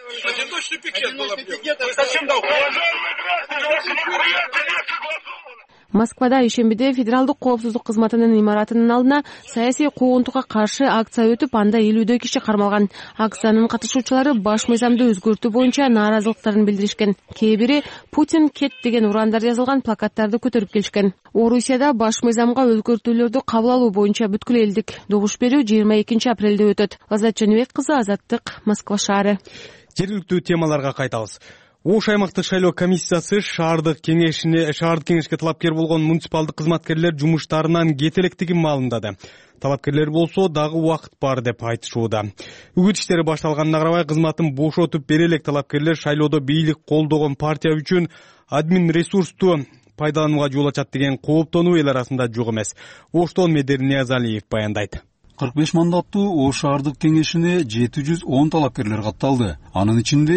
Москвада ишембиде федералдык коопсуздук кызматынын имаратынын алдына саясий куугунтукка каршы акция өтүп, анда 50 киши кармалган. Акциянын катышуучулары баш мыйзамды өзгөртүү боюнча нааразылыктарын билдиришкен. Кээ бири Путин кет деген урандар жазылган плакаттарды көтөрүп келишкен. Орусияда баш мыйзамга өзгөртүүлөрдү кабыл алуу боюнча бүткүл элдик добуш берүү 22 апрелде өтөт. Азат Жөнөбек кызы, Азаттык, Москва шаары. Жергиликтүү темаларга кайтабыз. Ош аймактык шайлоо комиссиясы шаардык кеңешке талапкер болгон муниципалдык кызматкерлер жумуштарынан кете электигин маалымдады. Талапкерлер болсо дагы убакыт бар деп айтышууда. Үгүт иштери башталганына карабай кызматын бошотуп бере элек талапкерлер шайлоодо бийлик колдогон партия үчүн админ ресурсту пайдаланууга жол ачат деген кооптонуу эл арасында жок эмес. Оштон Медер Ниязалиев баяндайт. 45 мандаттуу Ош шаардык кеңешине 710 талапкерлер катталды. Анын ичинде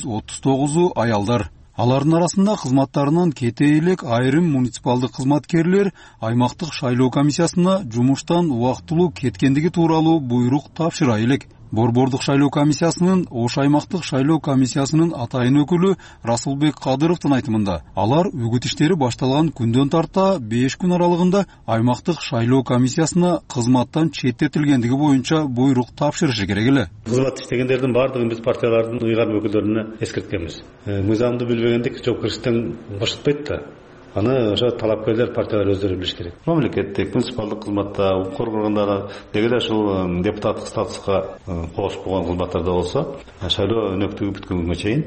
239 аялдар. Алардын арасында кызматтарынан кете элек айрым муниципалдык кызматкерлер аймактык шайлоо комиссиясына жумуштан убактылуу кеткендиги тууралуу буйрук тапшыра элек. Борбордук шайлоо комиссиясынын Ош аймактык шайлоо комиссиясынын атайын өкүлү Расулбек Кадыровдун айтымында, алар үгүт иштери башталган күндөн тарта 5 күн аралыгында аймактык шайлоо комиссиясына кызматтан четтетилгендиги боюнча буйрук тапшырышы керек эле. Кызмат иштегендердин баардыгын биз партиялардын ыйгарым өкүлдөрүнө эскерткенбиз. Мыйзамды билбегендик жоопкерчиликтен бошотпойт да. Аны ошо талапкерлер партиялар өздөрү билиш керек. Мамлекеттик, муниципалдык кызматта, укук органдарда, деги ушул депутаттык статуска кошуп койгон кызматтарда болсо, шайлоо өнөктүгү бүткөнгө чейин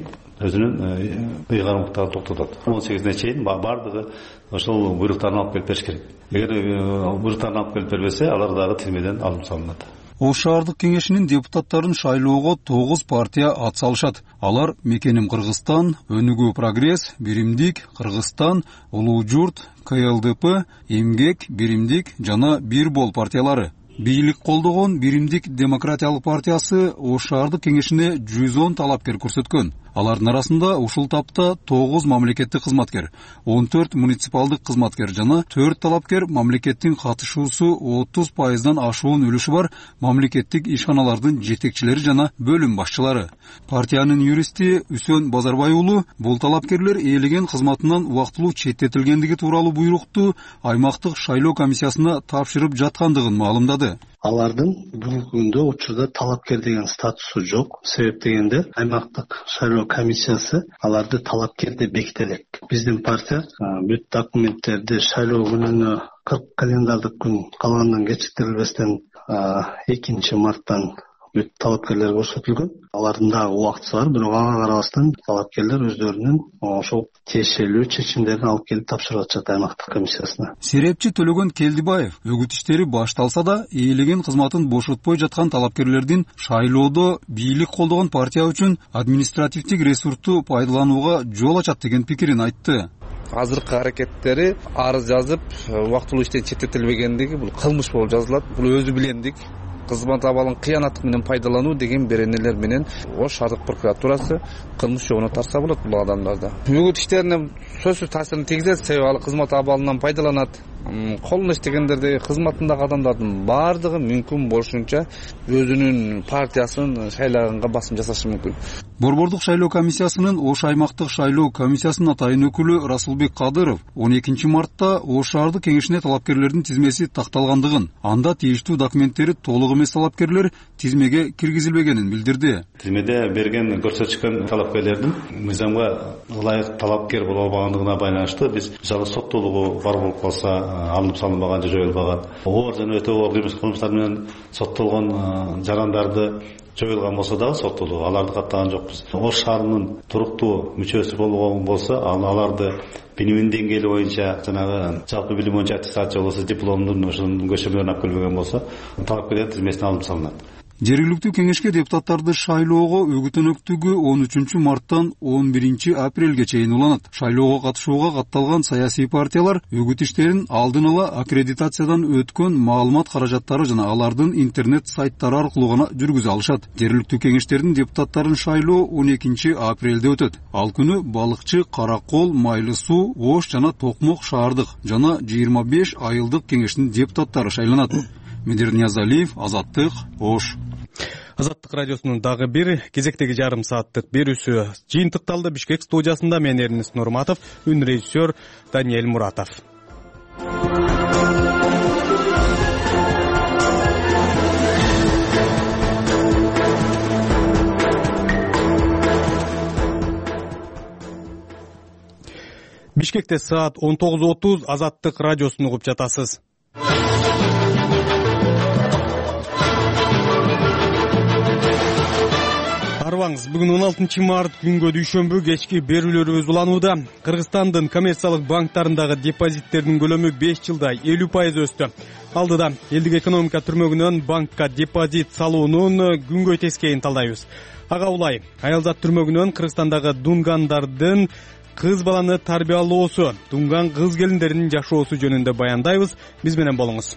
өзүнүн ыйгарымдыктарын токтотот. 18-не чейин баардыгы ошол буйруктарын алып келип бериш керек. Эгер буйруктарын алып келип бербесе, алар дагы тизмеден алынып салынат. Ош шаардык кеңешинин депутаттарын шайлоого 9 партия ат салышат. Алар Мекеним Кыргызстан, Өнүгүү Прогресс, Биримдик, Кыргызстан, Улуу Журт, КЛДП, Эмгек, Биримдик жана Бир Бол партиялары. Бийлик колдогон Биримдик демократиялык партиясы Ош шаардык кеңешине 110 талапкер көрсөткөн. Алардын арасында ушул тапта 9 мамлекеттик кызматкер, 14 муниципалдык кызматкер жана 4 талапкер мамлекеттин катышуусу 30%дан ашуун үлүшү бар мамлекеттик ишканалардын жетекчилери жана бөлүм башчылары. Партиянын юристи Үсөн Базарбай уулу бул талапкерлер ээлеген кызматынан убактылуу четтетилгендиги тууралуу буйрукту аймактык шайлоо комиссиясына тапшырып жаткандыгын маалымдады. Алардын бүгүнкү күндө учурда талапкер деген статусу жок. Себеп дегенде аймактык шайлоо комиссиясы аларды талапкер деп беките элек. Биздин партия бүт документтерди шайлоо күнүнө 40 календардык күн калгандан кечиктирилбестен 2 марттан бүт талапкерлер көрсөтүлгөн. Алардын дагы убактысы бар, бирок ага карабастан талапкерлер өздөрүнүн ошол тиешелүү чечимдерин алып келип тапшырып атышат аймактык комиссиясына. Серепчи Төлөгөн Келдибаев үгүт иштери башталса да, ээлеген кызматын бошотпой жаткан талапкерлердин шайлоодо бийлик колдогон партия үчүн административдик ресурсту пайдаланууга жол ачат деген пикирин айтты. Азыркы аракеттери арыз жазып, убактылуу иштен четтетилбегендиги бул кылмыш болуп жазылат. Бул өзү билендик. Кызмат абалын кыянаттык менен пайдалануу деген беренелер менен Ош шаардык прокуратурасы кылмыш жолуна тарса болот бул адамдарда. Үгүт иштерине сөзсүз таасирин тийгизет, себеби ал кызмат абалынан пайдаланат. Колуна иштегендерде кызматындагы адамдардын баардыгы мүмкүн болушунча өзүнүн партиясын шайлаганга басым жасашы мүмкүн. Борбордук шайлоо комиссиясынын Ош аймактык шайлоо комиссиясынын атайын өкүлү Расулбек Кадыров 12 мартта Ош шаардык кеңешине талапкерлердин тизмеси такталгандыгын, анда тийиштүү документтери толук эмес талапкерлер тизмеге киргизилбегенин билдирди. Тизмеде берген көрсөтүшкөн талапкерлердин мыйзамга ылайык талапкер боло албагандыгына байланыштуу биз мисалы соттолугу бар болуп калса, алынып салынбаган же жоюлбаган, оор жана өтө оор кылмыштар менен соттолгон жарандарды жоюлган болсо дагы соттолугу аларды каттаган жокпуз. Ош шаарынын туруктуу мүчөсү болгон болсо, аларды билимин деңгээли боюнча жанагы жалпы билим боюнча аттестация болсо дипломдун ошонун көчөмөлөрүн алып келбеген болсо талапкерлер тизмесине алынып салынат. Жергиликтүү кеңешке депутаттарды шайлоого өгүтөнөктүгү 13 марттан 11 апрелге чейин уланат. Шайлоого катышууга катталган саясий партиялар өгүт иштерин алдын ала аккредитациядан өткөн маалымат каражаттары жана алардын интернет сайттары аркылуу гана жүргүзө алышат. Жергиликтүү кеңештердин депутаттарын шайлоо 12 апрелде өтөт. Ал күнү балыкчы, Каракол, Майлы суу, Ош жана Токмок шаардык жана 25 айылдык кеңештин депутаттары шайланат. Медер Ниязалиев, Азаттык, Ош. Азаттык радиосунун дагы бир кезектеги жарым сааттык берүүсү жыйынтыкталды. Бишкек студиясында мен Эрнис Нурматов, үн режиссер Даниэль Муратов. Бишкекте саат 19:30 Азаттык радиосун угуп жатасыз. Арбаңыз, бүгүн 16 март күнгө дүйшөмбү кечки берүүлөрүбүз уланууда. Кыргызстандын коммерциялык банктарындагы депозиттердин көлөмү 5 жылда 50% өстү. Алдыда элдик экономика түрмөгүнөн банкка депозит салуунун күнгөй тескейин талдайбыз. Ага улай, аялзат түрмөгүнөн Кыргызстандагы дунгандардын кыз баланы тарбиялоосу, дунган кыз келиндеринин жашоосу жөнүндө баяндайбыз. Биз менен болуңуз.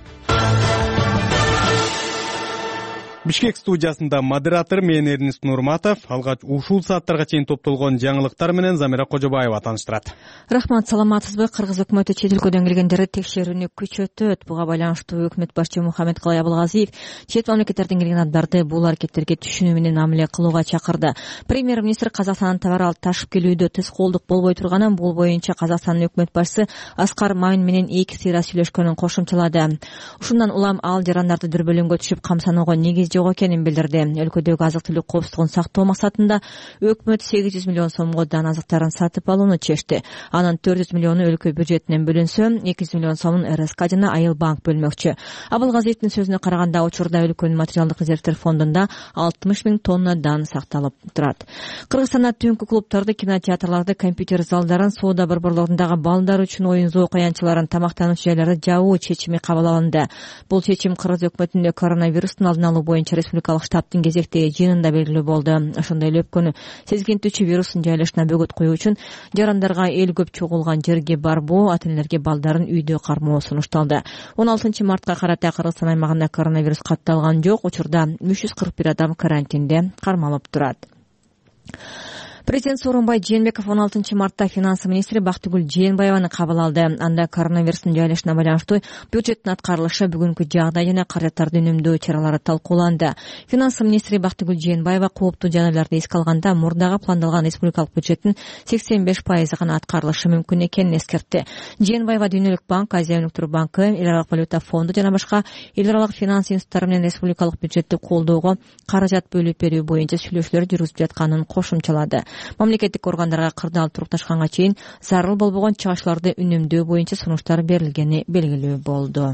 Бишкек студиясында модератор мен Эрнис Нурматов, алгач ушул сааттарга чейин топтолгон жаңылыктар менен Замира Кожобаева таныштырат. Рахмат, саламатсызбы? Кыргыз өкмөтү чет өлкөдөн келгендерди текшерүүнү күчөтөт. Буга байланыштуу өкмөт башчы Мухаммедкалый Абылгазиев чет мамлекеттерден келген адамдарды бул аракеттерге түшүнүү менен мамиле кылууга чакырды. Премьер-министр Казакстандын товар алып ташып келүүдө тыскоолдук болбой турганын, бул боюнча Казакстандын өкмөт башчысы Аскар Мамин менен 2 сыйра сүйлөшкөнүн кошумчалады. Ушундан улам ал жарандарды дүрбөлөңгө түшүп камсанууга негиз жок экенин билдирди. Өлкөдөгү азык-түлүк коопсуздугун сактоо максатында өкмөт 800 миллион сомго дан азыктарын сатып алууну чечти. Анын 400 миллиону өлкө бюджетинен бөлүнсө, 200 миллион сомун РСК жана Айыл банк бөлмөкчү. Абылгазиевдин сөзүнө караганда, учурда өлкөнүн материалдык резервдер фондунда 60 000 тонна дан сакталып турат. Кыргызстанда түнкү клубдарды, кинотеатрларды, компьютер залдарын, соода борборлорундагы балдар үчүн оюн зоок аянтчыларын, тамактануучу жайларды жабуу чечими кабыл алынды. Бул чечим Кыргыз өкмөтүндө коронавирустун алдын алуу боюнча республикалык штабтын кезектеги жыйынында белгилүү болду. Ошондой эле өпкөнү сезгентүүчү вирустун жайлашына бөгөт коюу үчүн жарандарга эл көп чогулган жерге барбоо, ата-энелерге балдарын үйдө кармоо сунушталды. 16 мартка карата Кыргызстан аймагында коронавирус катталган жок. Учурда 341 адам карантинде кармалып турат. Президент Сооронбай Жээнбеков 16 мартта финанс министри Бактыгүл Жээнбаеваны кабыл алды. Анда коронавирустун жайлашына байланыштуу бюджеттин аткарылышы, бүгүнкү жагдай жана каражаттарды үнөмдөө чаралары талкууланды. Финанс министри Бактыгүл Жээнбаева кооптуу жагдайларды эске алганда мурдагы пландалган республикалык бюджеттин 85% гана аткарылышы мүмкүн экенин эскертти. Жээнбаева Дүйнөлүк банк, Азия өнүктүрүү банкы, Эл аралык валюта фонду жана башка эл аралык финанс институттары менен республикалык бюджетти колдоого каражат бөлүп берүү боюнча сүйлөшүүлөр жүргүзүп жатканын кошумчалады. Мамлекеттик органдарга кырдаал турукташканга чейин зарыл болбогон чыгышларды үнөмдөө боюнча сунуштар берилгени белгилүү болду.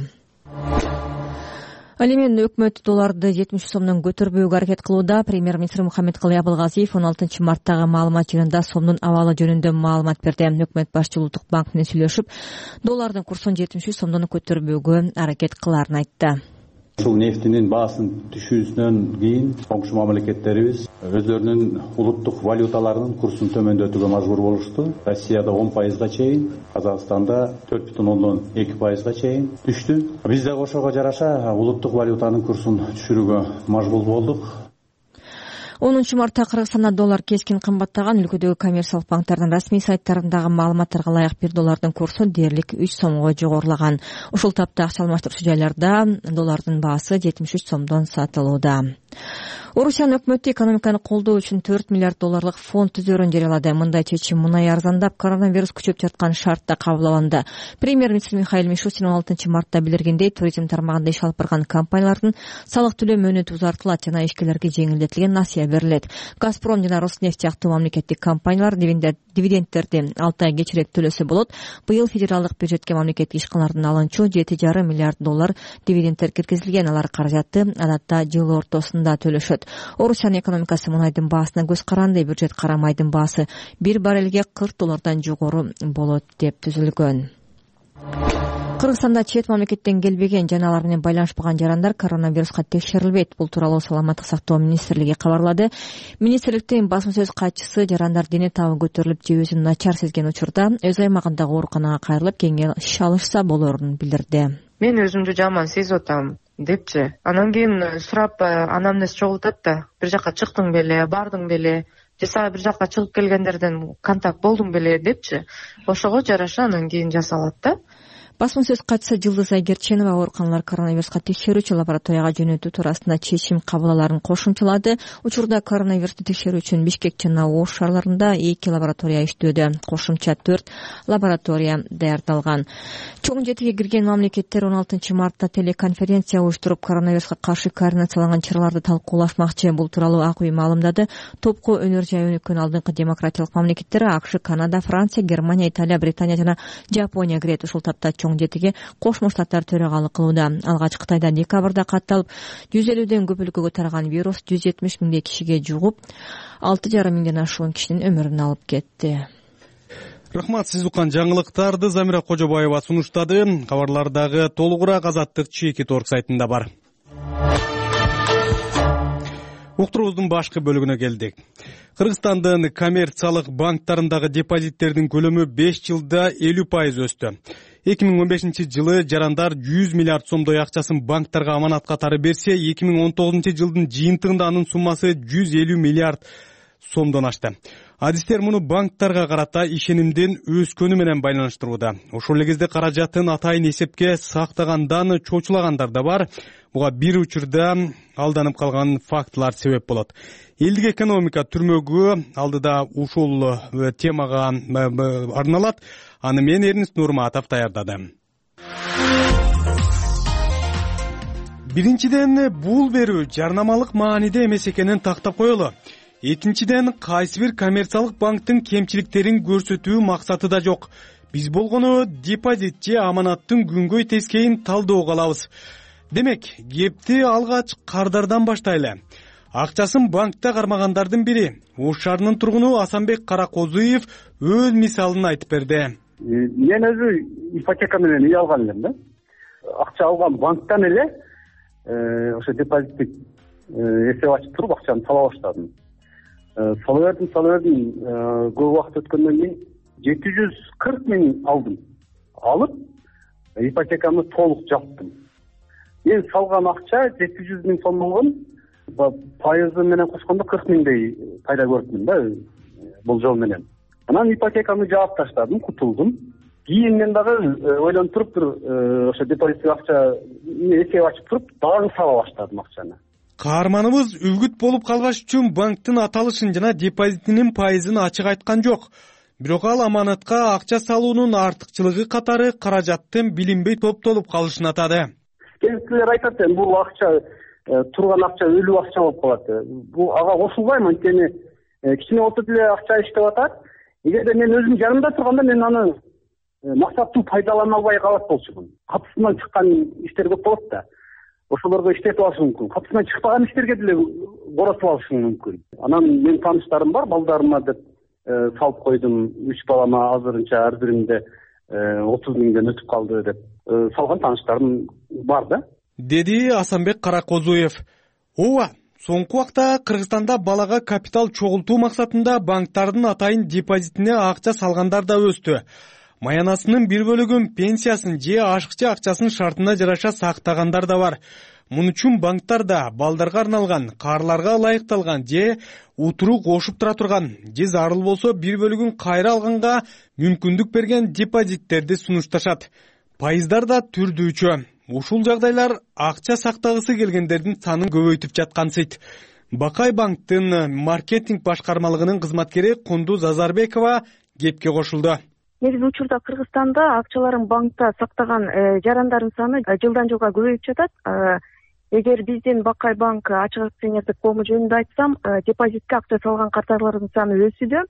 Ал эми өкмөт долларды 70 сомдон көтөрбөөгө аракет кылууда. Премьер-министр Мухаммедкалый Абылгазиев 16 марттагы маалымат жыйынында сомдун абалы жөнүндө маалымат берди. Өкмөт башчы Улуттук банк менен сүйлөшүп, доллардын курсун 70 сомдон көтөрбөөгө аракет кылаарын айтты. Ушул нефтинин баасынын түшүүсүнөн кийин коңшу мамлекеттерибиз өздөрүнүн улуттук валюталарынын курсун төмөндөтүүгө мажбур болушту. Россияда 10%га чейин, Казакстанда 4,2%га чейин түштү. Биз да ошого жараша улуттук валютанын курсун түшүрүүгө мажбур болдук. 10 мартта Кыргызстанда доллар кескин кымбаттаган. Өлкөдөгү коммерциялык банктардын расмий сайттарындагы маалыматтарга ылайык 1 доллардын курсу дээрлик 3 сомго жогорулаган. Ушул тапта акча алмаштыруучу жайларда доллардын баасы 73 сомдон сатылууда. Орусиянын өкмөтү экономиканы колдоо үчүн 4 миллиард долларлык фонд түзөрүн жарыялады. Мындай чечим мунай арзандап, коронавирус күчөп жаткан шартта кабыл алынды. Премьер-министр Михаил Мишустин 16 мартта билдиргендей, туризм тармагында иш алып барган компаниялардын салык төлөө мөөнөтү узартылат жана ишкерлерге жеңилдетилген насыя берилет. Газпром жана Роснефть сыяктуу мамлекеттик компаниялар дивидендтерди 6 ай кечирээк төлөсө болот. Быйыл федералдык бюджетке мамлекеттик ишканалардын алынчу 7,5 миллиард доллар дивидендтер киргизилген. Алар каражатты адатта жыл ортосунда төлөшөт. Орусиянын экономикасы мунайдын баасына көз каранды. Бюджет карамайдын баасы 1 баррелге $40 жогору болот деп түзүлгөн. Кыргызстанда чет мамлекеттен келбеген жана алар менен байланышпаган жарандар коронавируска текшерилбейт. Бул тууралуу Саламаттык сактоо министрлиги кабарлады. Министрликтин басма сөз катчысы жарандар дене табы көтөрүлүп же өзүн начар сезген учурда өз аймагындагы ооруканага кайрылып кеңеш алышса болорун билдирди. Мен өзүмдү жаман сезип атам депчи. Анан кийин сурап анамнез чогултат да, бир жака чыктың беле, бардың беле, же сага бир жака чыгып келгендерден контакт болдуң беле депчи. Ошого жараша анан кийин жасалат да. Басма сөз катчысы Жылдыз Айгерченова ооруканалар коронавируска текшерүүчү лабораторияга жөнөтүү туурасында чечим кабыл аларын кошумчалады. Учурда коронавирусту текшерүү үчүн Бишкек жана Ош шаарларында 2 лаборатория иштөөдө. Кошумча 4 лаборатория даярдалган. Чоң жетиге кирген мамлекеттер 16 мартта телеконференция уюштуруп коронавируска каршы координацияланган чараларды талкуулашмакчы. Бул тууралуу АК үй маалымдады. Топко өнөр жай өнүккөн алдыңкы демократиялык мамлекеттер АКШ, Канада, Франция, Германия, Италия, Британия жана Жапония кирет. Ушул тапта чоң жетиге Кошмо Штаттар төрагалык кылууда. Алгач Кытайда декабрда катталып 150ден көп өлкөгө тараган вирус 170 миңдей кишиге жугуп, 6,5 миңден ашуун кишинин өмүрүн алып кетти. Рахмат, сиз уккан жаңылыктарды Замира Кожобаева сунуштады. Кабарлардагы толугураак Азаттык Чекит.орг сайтында бар. Уктуруубуздун башкы бөлүгүнө келдик. Кыргызстандын коммерциялык банктарындагы депозиттердин көлөмү 5 жылда 50% өстү. 2015 жылы жарандар 100 миллиард сомдой акчасын банктарга аманат катары берсе, 2019 жылдын жыйынтыгында анын суммасы 150 миллиард сомдон ашты. Адистер муну банктарга карата ишенимдин өскөнү менен байланыштырууда. Ошол эле кезде каражатын атайын эсепке сактагандан чочулагандар да бар. Буга бир учурда алданып калган фактылар себеп болот. Элдик экономика түрмөгү алдыда ушул темага арналат. Аны мен Эрнест Нурматов даярдады. Биринчиден, бул берүү жарнамалык мааниде эмес экенин тактап коелу. Экинчиден, кайсы бир коммерциялык банктын кемчиликтерин көрсөтүү максаты да жок. Биз болгону депозит же аманаттын күнгөй тескейин талдоо кылабыз. Демек, кепти алгач кардардан баштайлы. Акчасын банкта кармагандардын бири, Ош шаарынын тургуну Асанбек Каракозуев өз мисалын айтып берди. Мен өзү ипотека менен үй алган элем да. Акча алган банктан эле ошо депозиттик эсеп ачып туруп акчаны сала баштадым. Сала бердим. Көп убакыт өткөндөн кийин 740 миң алдым. Алып, ипотекамды толук жаптым. Мен салган акча 700 миң сом болгон. Пайызы менен кошкондо 40 миңдей пайда көрдүм да, бул жол менен. Анан ипотекамды жаап таштадым, кутулдум. Кийин мен дагы ойлонуп туруп ошо депозиттик акча эсеп ачып туруп, дагы сала баштадым акчаны. Каарманыбыз үгүт болуп калбаш үчүн банктын аталышын жана депозитинин пайызын ачык айткан жок. Бирок ал аманатка акча салуунун артыкчылыгы катары каражаттын билинбей топтолуп калышын атады. Кеңсилер айтат, бул акча турган акча өлүү акча болуп калат. Бул ага кошулбайм, анткени кичине болсо деле акча иштеп атат. Эгерде мен өзүм жанымда турганда мен аны максаттуу пайдалана албай калат болчумун. Капысынан чыккан иштер көп болот да. Ошолорго иштетип алышым мүмкүн. Капысынан чыкпаган иштерге деле боротуп алышым мүмкүн. Анан мен тааныштарым бар, балдарыма деп салып койдум. 3 балама азырынча ар биринде 30 миңден өтүп калды деп салган тааныштарым бар да. Деди Асанбек Каракозуев. Ооба, соңку убакта Кыргызстанда балага капитал чогултуу максатында банктардын атайын депозитине акча салгандар да өстү. Маянасынын бир бөлүгүн пенсиясын же ашыкча акчасын шартына жараша сактагандар да бар. Муну үчүн банктарда балдарга арналган, каарларга ылайыкталган же утуруу кошуп тура турган, же зарыл болсо бир бөлүгүн кайра алганга мүмкүндүк берген депозиттерди сунушташат. Пайыздар да түрдүүчү. Ушул жагдайлар акча сактагысы келгендердин санын көбөйтүп жаткансыйт. Бакай банктын маркетинг башкармалыгынын кызматкери Кундуз Азарбекова кепке кошулду. Негизи учурда Кыргызстанда акчаларын банкта сактаган жарандардын саны жылдан жылга көбөйүп жатат. Эгер биздин Бакай банк ачык акционердик коому жөнүндө айтсам, депозитке акча салган кардарлардын саны өсүүдө.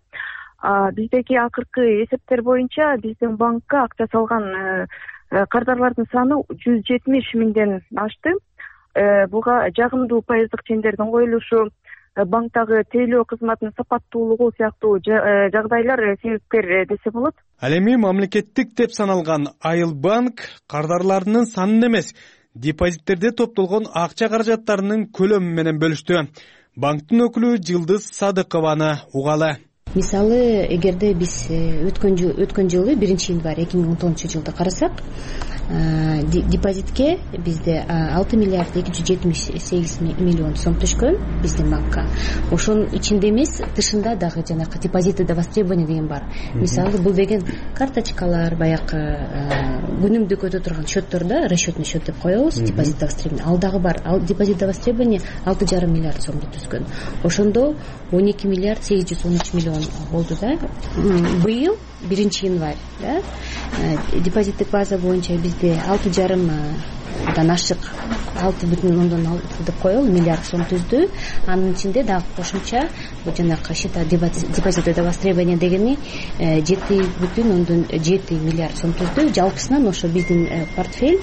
Биздеги акыркы эсептер боюнча биздин банкка акча салган кардарлардын саны 170 миңден ашты. Буга жагымдуу пайыздык чендердин коюлушу, банктагы тейлөө кызматынын сапаттуулугу сыяктуу жагдайлар себепкер десе болот. Ал эми мамлекеттик деп саналган Айыл банк кардарларынын санын эмес, депозиттерде топтолгон акча каражаттарынын көлөмү менен бөлүштү. Банктын өкүлү Жылдыз Садыкованы угалы. Мисалы, эгерде биз өткөн жылы 1-январь 2019 карасак, депозитке бизде 6 миллиард 278 миллион сом түшкөн биздин банкка. Ошонун ичинде эмес, тышында дагы жанакы депозиты до востребования деген бар. Мисалы, бул деген карточкалар, баягы күнүмдүк өтө турган счеттор да, расчетный счет деп коебуз, депозит до востребования. Ал дагы бар. Ал депозит до востребования 6,5 миллиард сомду түзгөн. Ошондо 12 миллиард 813 миллион болду да. Быйыл 1 январь, да, депозиттик база боюнча бизде 6,5 ашык 6,6 деп коелу миллиард сом түздү. Анын ичинде дагы кошумча жанакы счета депозиты до востребования дегени 7,7 миллиард сом түздү. Жалпысынан ошо биздин портфель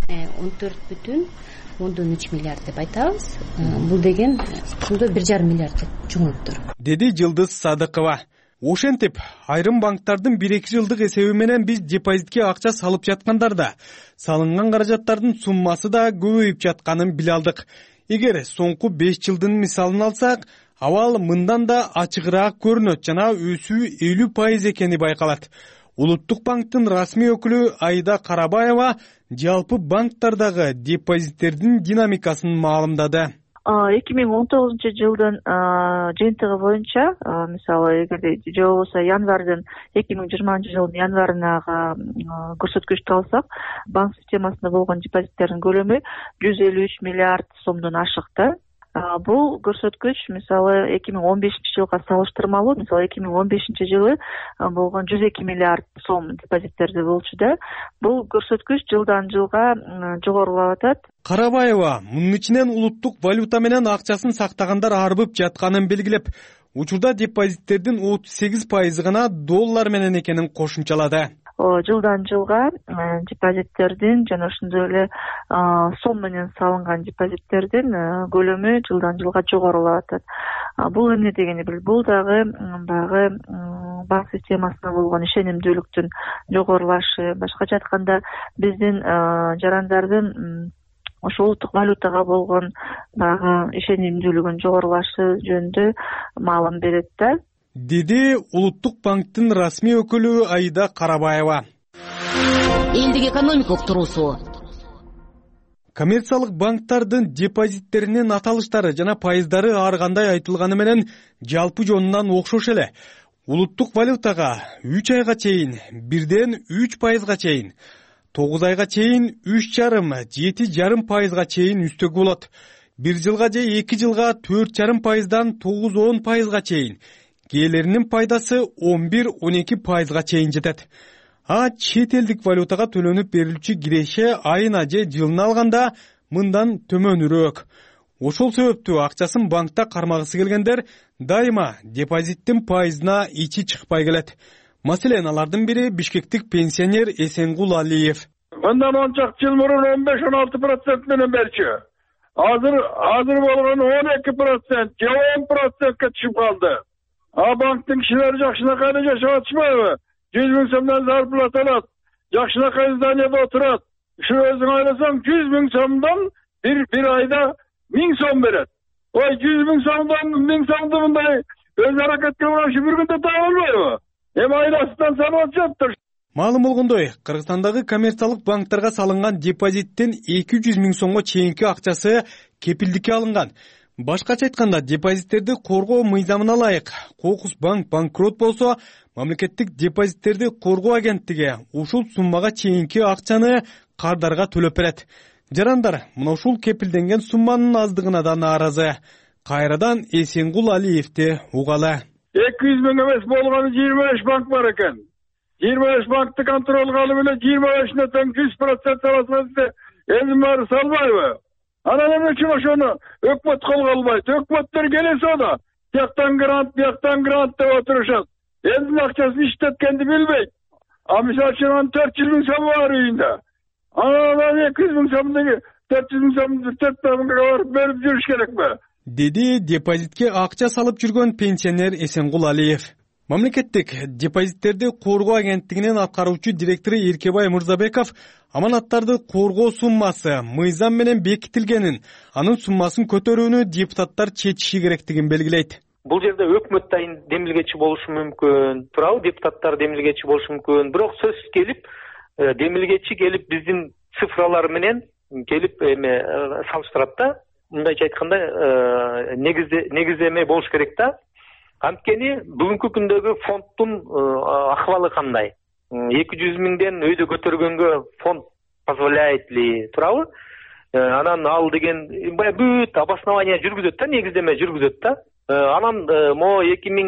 14,3 миллиард деп айтабыз. Бул деген 1,5 миллиард чоңоюптур, деди Жылдыз Садыкова. Ошентип, айрым банктардын 1-2 жылдык эсеби менен биз депозитке акча салып жаткандарда салынган каражаттардын суммасы да көбөйүп жатканын биле алдык. Эгер соңку 5 жылдын мисалын алсак, абал мындан да ачыгыраак көрүнөт жана өсүү 50% экени байкалат. Улуттук банктын расмий өкүлү Айда Карабаева жалпы банктардагы депозиттердин динамикасын маалымдады. 2019 жылдын жыйынтыгы боюнча, мисалы, эгерде же болбосо январдан 2020 жылдын январынагы көрсөткүчтү алсак, банк системасында болгон депозиттердин көлөмү 153 миллиард сомдон ашыкты. Бул көрсөткүч мисалы 2015 жылга салыштырмалуу, мисалы 2015 жылы болгон 102 миллиард сом депозиттерде болчу да. Бул көрсөткүч жылдан жылга жогорулап атат. Карабаева мунун ичинен улуттук валюта менен акчасын сактагандар арбып жатканын белгилеп, учурда депозиттердин 38% гана доллар менен экенин кошумчалады. Жылдан жылга депозиттердин жана ошондой эле сом менен салынган депозиттердин көлөмү жылдан жылга жогорулап атат. Бул эмне дегени бул? Бул дагы баягы банк системасына болгон ишенимдүүлүктүн жогорулашы. Башкача айтканда, биздин жарандардын ошо улуттук валютага болгон баягы ишенимдүүлүгүнүн жогорулашы жөнүндө маалым берет да. Деди Улуттук банктын расмий өкүлү Айда Карабаева. Элдик экономика туруусу. Коммерциялык банктардын депозиттеринин аталыштары жана пайыздары ар кандай айтылганы менен жалпы жонунан окшош эле. Улуттук валютага 3 айга чейин 1-3% чейин, 9 айга чейин 3,5-7,5% чейин үстөгү болот. 1 жылга же 2 жылга 4,5%дан 9-10% чейин. Кээлеринин пайдасы 11-12% чейин жетет. Чет элдик валютага төлөнүп берилчү киреше айына же жылына алганда мындан төмөнүрөөк. Ошол себептүү акчасын банкта кармагысы келгендер дайыма депозиттин пайызына ичи чыкпай келет. Маселен, алардын бири бишкектик пенсионер Эсенгул Алиев. Мындан 10 жыл мурун 15-16% менен берчү. Азыр болгон 12% же 10%ка түшүп калды. Банктын кишилери жакшынакай жашап атышпайбы? 100 000 сомдон зарплата алат, жакшынакай зданияда отурат. Ушуну өзүң ойлосоң, 100 000 сомдон bir айда 1000 сом берет. 100 000 сомдон 1000 сомду мындай өз аракетке ушу бир күндө таба албайбы? Эми айласынан санап жатыр. Маалым болгондой, Кыргызстандагы коммерциялык банктарга салынган депозиттин 200 000 сомго чейинки акчасы кепилдикке алынган. Башкача айтканда, депозиттерди коргоо мыйзамына ылайык Кокус банк банкрот болсо, мамлекеттик депозиттерди коргоо агенттиги ушул суммага чейинки акчаны кардарга төлөп берет. Жарандар мына ушул кепилденген сумманын аздыгына да нааразы. Кайрадан Эсенгул Алиевди угалы. 200 000 эмес болгону 25 банк бар экен. 25 банкты контролго алып эле 25-не тең 100% аласыз. Элдин баары салбайбы? Анан эмне үчүн ошону өкмөт колго албайт? Өкмөттөр келсе да, бияктан грант деп отурушат. Элдин акчасын иштеткенди билбейт. Мисалы үчүн 400 000 сом бар үйүндө. Анан 200 000 сомду 400 000 сомду 4 табынга барып берип жүрүш керекпи? деди депозитке акча салып жүргөн пенсионер Эсенгул Алиев. Мамлекеттик депозиттерди коргоо агенттигинин аткаруучу директору Эркебай Мырзабеков аманаттарды коргоо суммасы мыйзам менен бекитилгенин, анын суммасын көтөрүүнү депутаттар чечиши керектигин белгилейт. Бул жерде өкмөт да демилгечи болушу мүмкүн, туурабы, депутаттар демилгечи болушу мүмкүн. Бирок сөзсүз келип, демилгечи келип биздин цифралар менен келип салыштырат да. Мындайча айтканда, негиздеме болуш керек да. Анткени бүгүнкү күндөгү фонддун акыбалы кандай? 200 миңден өйдө көтөргөнгө фонд позволяет ли, туурабы? Анан ал деген бүт обоснование жүргүзөт да, негиздеме жүргүзөт да. Анан мо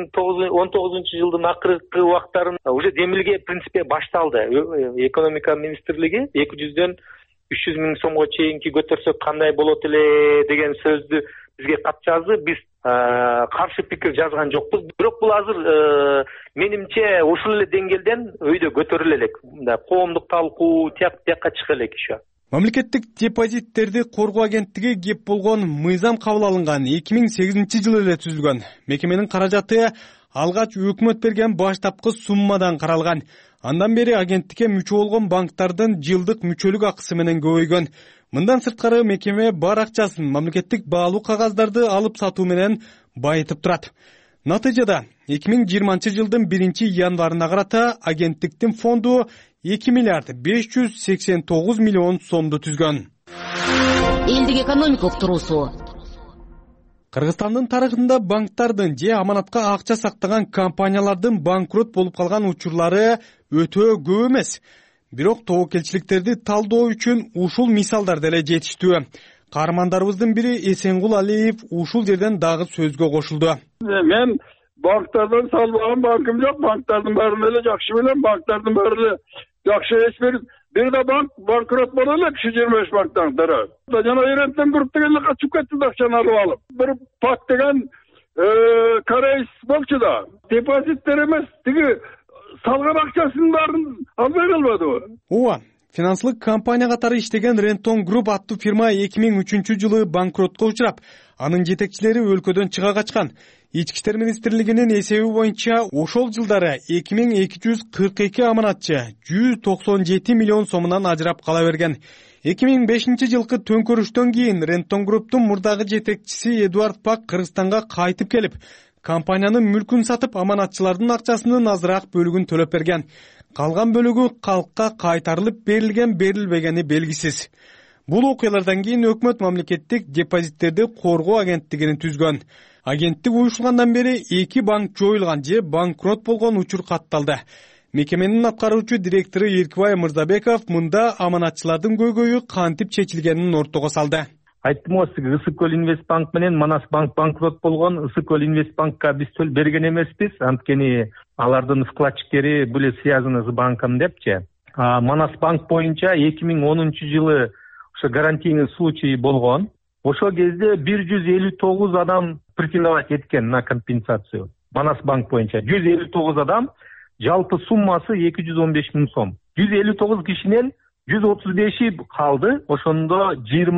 2019 жылдын акыркы убактарын уже демилге принципе башталды. Экономика министрлиги 200дөн 300 миң сомго чейинки көтөрсөк кандай болот эле деген сөздү бизге кат жазды. Биз каршы пикир жазган жокпуз. Бирок бул азыр менимче ушул эле деңгээлден өйдө көтөрүлө элек. Коомдук талкуу тияка чыга элек еще. Мамлекеттик депозиттерди коргоо агенттиги кеп болгон мыйзам кабыл алынган 2008 жылы эле түзүлгөн. Мекеменин каражаты алгач өкмөт берген баштапкы суммадан каралган. Андан бери агенттикке мүчө болгон банктардын жылдык мүчөлүк акысы менен көбөйгөн. Мындан сырткары мекеме бар акчасын мамлекеттик баалуу кагаздарды алып сатуу менен байытып турат. Натыйжада 2020 жылдын 1-январына карата агенттиктин фонду 2 миллиард 589 миллион сомду түзгөн. Элдик экономика уктуруусу. Кыргызстандын тарыхында банктардын же аманатка акча сактаган компаниялардын банкрот болуп калган учурлары өтө көп эмес. Бирок тобокелчиликтерди талдоо үчүн ушул мисалдар деле жетиштүү. Каармандарыбыздын бири Эсенгул Алиев ушул жерден дагы сөзгө кошулду. Мен банктардан салбаган банкым жок, банктардын баарын эле жакшы билем, банктардын баары эле жакшы эс берип, бир да банкрот боло элек 25 банктан тарап. Жана Рентон Групп деген эле качып кетти да акчаны алып алып. Бир пак деген корейс болчу да. Депозиттер эмес, тиги салган акчасынын баарын албай калбадыбы? Ооба. Финанслык компания катары иштеген Рентон Групп аттуу фирма 2003 жылы банкротко учурап, анын жетекчилери өлкөдөн чыга качкан. Ички иштер министрлигинин эсеби боюнча ошол жылдары 2242 аманатчы 197 миллион сомунан ажырап кала берген. 2005 жылкы төңкөрүштөн кийин Рентон Групптун мурдагы жетекчиси Эдуард Пак Кыргызстанга кайтып келип, компаниянын мүлкүн сатып, аманатчылардын акчасынын азыраак бөлүгүн төлөп берген. Калган бөлүгү калкка кайтарылып берилбегени белгисиз. Бул окуялардан кийин өкмөт мамлекеттик депозиттерди коргоо агенттигин түзгөн. Агенттик уюшулгандан бери 2 банк жоюлган же банкрот болгон учур катталды. Мекеменин аткаруучу директору Эркебай Мырзабеков мында аманатчылардын көйгөйү кантип чечилгенин ортого салды. Айттым го сизге, Ысык көл Инвестбанк менен Манас банк банкрот болгон. Ысык көл Инвестбанкка биз төл берген эмеспиз, анткени алардын вкладчиктери буле связаны с банком депчи. Манас банк боюнча 2010 жылы ошо гарантийный случай болгон. Ошол кезде 159 адам претендовать эткен на компенсацию. Манас банк боюнча 159 адам, жалпы суммасы 215 миң сом. 159 кишинен 135 калды, ошондо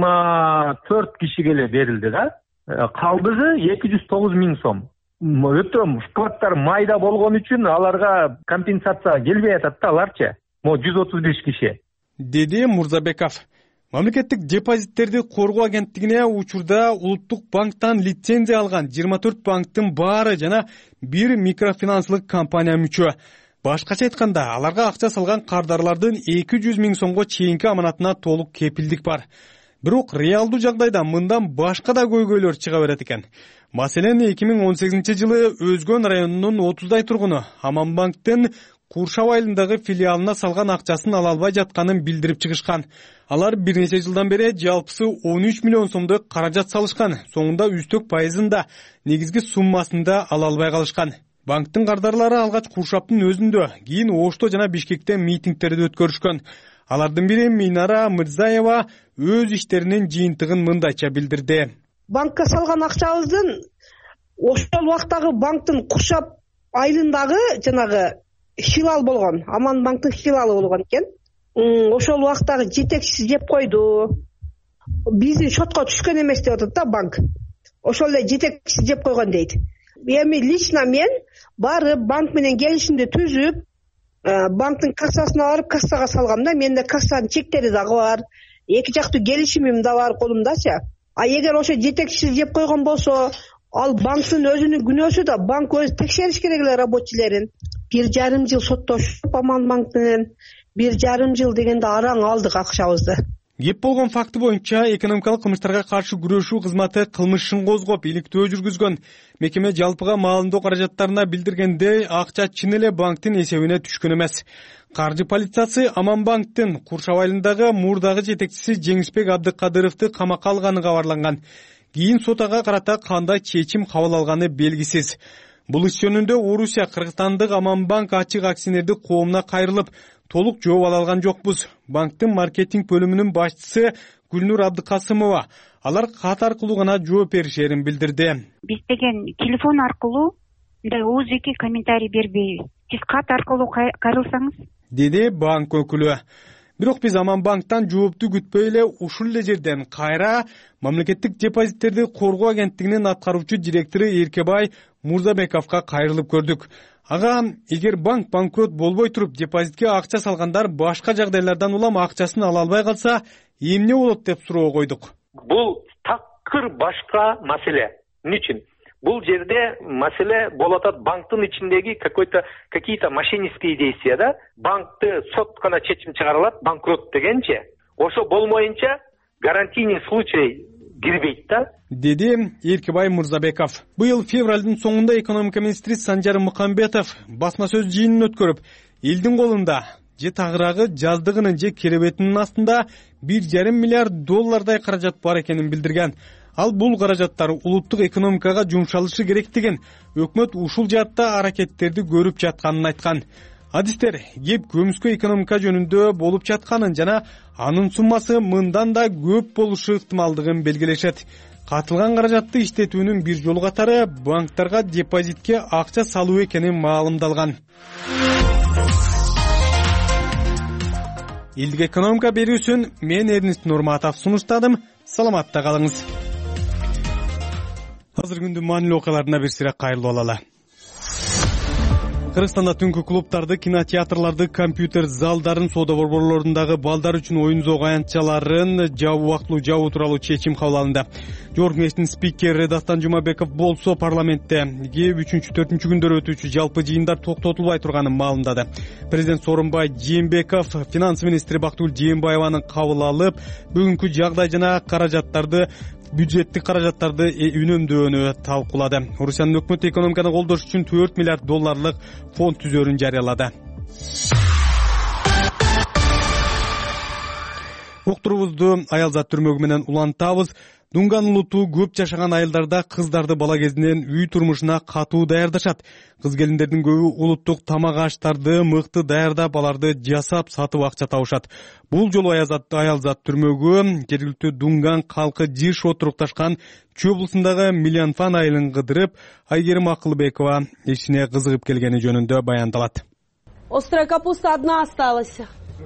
24 кишиге эле берилди да. Калдыгы 209 миң сом. Өтө вкладтар майда болгон үчүн аларга компенсация келбей атат да, аларчы. 135 киши. Деди Мурзабеков. Мамлекеттик депозиттерди коргоо агенттигине учурда Улуттук банктан лицензия алган 24 банктын баары жана бир микрофинанслык компания мүчө. Башкача айтканда, аларга акча салган кардарлардын 200 миң сомго чейинки аманатына толук кепилдик бар. Бирок реалдуу жагдайда мындан башка да көйгөйлөр чыга берет экен. Маселен 2018 жылы Өзгөн районунун 30дай тургуну Аманбанктын Куршав айылындагы филиалына салган акчасын ала албай жатканын билдирип чыгышкан. Алар бир нече жылдан бери жалпысы 13 миллион сомдой каражат салышкан. Соңунда үстөк пайызында негизги суммасында ала албай калышкан. Банктын кардарлары алгач Куршавдын өзүндө, кийин Ошто жана Бишкекте митингтерди өткөрүшкөн. Алардын бири Минара Мырзаева өз иштеринин жыйынтыгын мындайча билдирди. Банкка салган акчабыздын ошол убактагы банктын Куршав айылындагы жанагы филиал болгон, Аман банктын филиалы болгон экен. Ошол убактагы жетекчиси жеп койду. Биздин шотко түшкөн эмес деп атат да банк. ошол эле жетекчиси жеп койгон дейт. Эми лично мен барып банк менен келишимди түзүп, банктын кассасына барып кассага салгам да. Менде кассанын чектери дагы бар, эки жактуу келишимим да бар колумдачы. А эгер ошо жетекчиси жеп койгон болсо, ал банктын өзүнүн күнөөсү да. Банк өзү текшериш керек эле рабочийлерин. 1,5 жыл соттошуп Аман банк менен 1,5 жыл дегенде араң алдык акчабызды. Кеп болгон факты боюнча экономикалык кылмыштарга каршы күрөшүү кызматы кылмыш ишин козгоп, иликтөө жүргүзгөн. Мекеме жалпыга маалымдоо каражаттарына билдиргендей, акча чын эле банктын эсебине түшкөн эмес. Каржы полициясы Аман банктын Куршаб айылындагы мурдагы жетекчиси Жеңишбек Абдыкадыровду камакка алганы кабарланган. Кийин сот ага карата кандай чечим кабыл алганы белгисиз. Бул иш жөнүндө Орусия кыргызстандык Аман банк ачык акционердик коомуна кайрылып, толук жооп ала алган жокпуз. Банктын маркетинг бөлүмүнүн башчысы Гүлнур Абдыкасымова алар кат аркылуу гана жооп беришерин билдирди. Биз деген телефон аркылуу мындай ооз жеке комментарий бербей, сиз кат аркылуу кайрылсаңыз, деди банк өкүлү. Бирок биз Аман банктан жоопту күтпөй эле ушул эле жерден кайра мамлекеттик депозиттерди коргоо агенттигинин аткаруучу директору Эркебай Мурзабековго кайрылып көрдүк. Ага, эгер банк банкрот болбой туруп депозитке акча салгандар башка жагдайлардан улам акчасын ала албай калса, эмне болот деп суроо койдук. Бул такыр башка маселе. Эмне үчүн? Бул жерде маселе болуп атат банктын ичиндеги какие-то мошеннические действия да. Банкты сот гана чечим чыгарылат, банкрот дегенче. Ошо болмоюнча гарантийный случай кирбейт да, деди Эркебай Мурзабеков. Быйыл февралдын соңунда экономика министри Санжар Мукамбетов басма сөз жыйынын өткөрүп, элдин колунда же тагыраагы жаздыгынын же керебетинин астында 1,5 миллиард доллардай каражат бар экенин билдирген. Ал бул каражаттар улуттук экономикага жумшалышы керектигин, өкмөт ушул жаатта аракеттерди көрүп жатканын айткан. Адистер кеп көмүскө экономика жөнүндө болуп жатканын жана анын суммасы мындан да көп болушу ыктымалдыгын белгилешет. Катылган каражатты иштетүүнүн бир жолу катары банктарга депозитке акча салуу экени маалымдалган. Элдик экономика берүүсүн мен Эрнест Нурматов сунуштадым. Саламатта калыңыз. Азыр күндүн маанилүү окуяларына бир сирек кайрылып алалы. Кыргызстанда түнкү клубдарды, кинотеатрларды, компьютер залдарын, соода борборлорундагы балдар үчүн оюн зоого аянтчаларын убактылуу жабуу тууралуу чечим кабыл алынды. Жогорку кеңештин спикери Дастан Жумабеков болсо парламентте 3-4 күндөр өтүүчү жалпы жыйындар токтотулбай турганын маалымдады. Президент Сооронбай Жээнбеков финанс министри Бактыгүл Жээнбаеваны кабыл алып, бүгүнкү жагдай жана каражаттарды, бюджеттик каражаттарды үнөмдөөнү талкуулады. Орусиянын өкмөтү экономиканы колдош үчүн 4 миллиард долларлык фонд түзөрүн жарыялады. Уктурубузду аялзат түрмөгү менен улантабыз. Дунган улуту көп жашаган айылдарда кыздарды бала кезинен үй турмушуна катуу даярдашат. Кыз келиндердин көбү улуттук тамак аштарды мыкты даярдап, аларды жасап сатып акча табышат. Бул жолу аялзат түрмөгү жергиликтүү Дунган калкы жыш отурукташкан Чүй облусундагы Милянфан айылын кыдырып, Айгерим Акылбекова ишине кызыгып келгени жөнүндө баяндалат. Острая капуста одна осталась.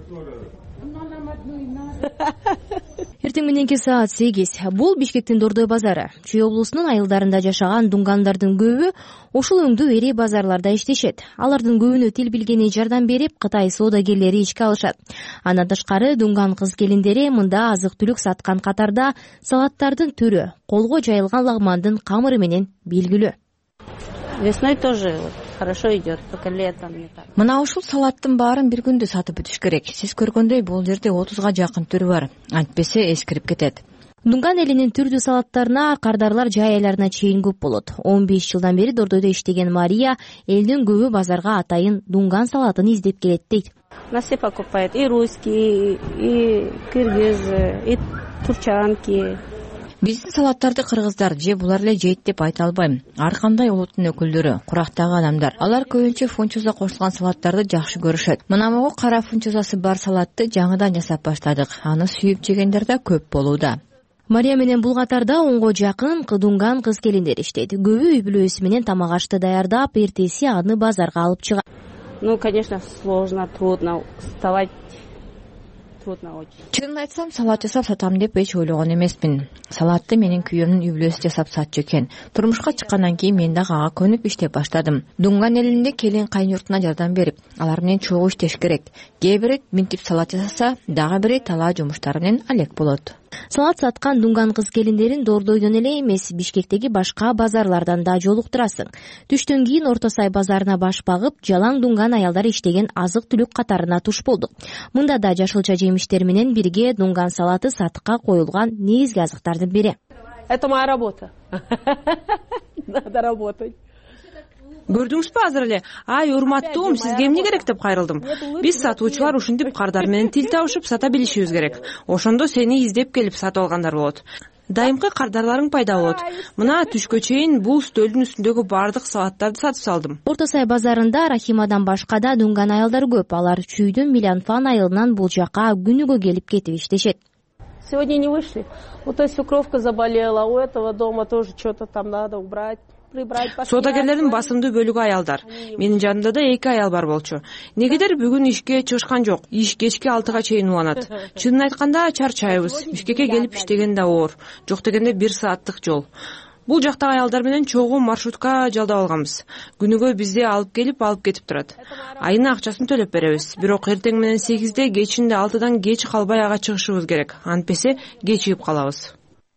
Эртең мененки саат 8. Бул Бишкектин Дордой базары. Чүй облусунун айылдарында жашаган дунгандардын көбү ушул өңдүү эри базарларда иштешет. Алардын көбүнө тил билгени жардам берип, Кытай соодагерлери ичке алышат. Андан тышкары дунган кыз келиндери мында азык-түлүк саткан катарда салаттардын түрү, колго жайылган лагмандын камыры менен белгилүү. Весной тоже хорошо идет, только летом не так. Мына ушул салаттын баарын бир күндө сатып бүтүш керек. Сиз көргөндөй бул жерде 30га жакын түрү бар. Антпесе эскирип кетет. Дунган элинин түрдүү салаттарына кардарлар жай айларына чейин көп болот. 15 жылдан бери Дордойдо иштеген Мария элдин көбү базарга атайын дунган салатын издеп келет дейт. Нас все покупают, и русские, и кыргызы, и турчанки. Биздин салаттарды кыргыздар же булар эле жейт деп айта албайм. Ар кандай улуттун өкүлдөрү, курактагы адамдар, алар көбүнчө фунчоза кошулган салаттарды жакшы көрүшөт. Мына могу кара фунчозасы бар салатты жаңыдан жасап баштадык. Аны сүйүп жегендер да көп болууда. Мария менен бул катарда 10го жакын дунган кыз келиндер иштейт. Көбү үй бүлөсү менен тамак ашты даярдап, эртеси аны базарга алып чыгат. Конечно, сложно, трудно вставать чынын айтсам, салат жасап сатам деп эч ойлогон эмесмин. Салатты менин күйөөмдүн үй бүлөсү жасап сатчу экен. Турмушка чыккандан кийин мен дагы ага көнүп иштеп баштадым. Дунган элинде келин кайын журтуна жардам берип, алар менен чогуу иштеш керек. Кээ бирет минтип салат жасаса, дагы бири талаа жумуштары менен алек болот. Салат саткан дунган кыз келиндерин Дордойдон эле эмес, Бишкектеги башка базарлардан да жолуктурасың. Түштөн кийин Орто Сай базарына баш багып, жалаң дунган аялдар иштеген азык-түлүк катарына туш болдук. Мында да жашылча жемиштер менен бирге дунган салаты сатыкка коюлган негизги азыктардын бири. Это моя работа. Надо работать. Көрдүңүзбү азыр эле? Ай, урматтуум, сизге эмне керек деп кайрылдым. Биз сатуучулар ушинтип кардар менен тил табышып сата билишибиз керек. Ошондо сени издеп келип сатып алгандар болот. Дайымкы кардарларың пайда болот. Мына түшкө чейин бул стөлдүн үстүндөгү бардык салаттарды сатып салдым. Орто Сай базарында Рахимадан башка да дунган аялдар көп. Алар Чүйдүн Милянфан айылынан бул жака күнүгө келип кетип иштешет. Сегодня не вышли. У той свекровка заболела, у этого дома тоже что-то там надо убрать. Соодагерлердин басымдуу бөлүгү аялдар. Менин жанымда да 2 аял бар болчу. Негедер бүгүн ишке чыгышкан жок. Иш кечки 6-га чейин уланат. Чынын айтканда чарчайбыз. Бишкекке келип иштеген да оор. Жок дегенде 1 сааттык жол. Бул жактагы аялдар менен чогуу маршрутка жалдап алганбыз. Күнүгө бизди алып келип алып кетип турат. Айына акчасын төлөп беребиз. Бирок эртең менен 8-де, кечинде 6-дан кеч калбай ага чыгышыбыз керек. Антпесе кечигип калабыз.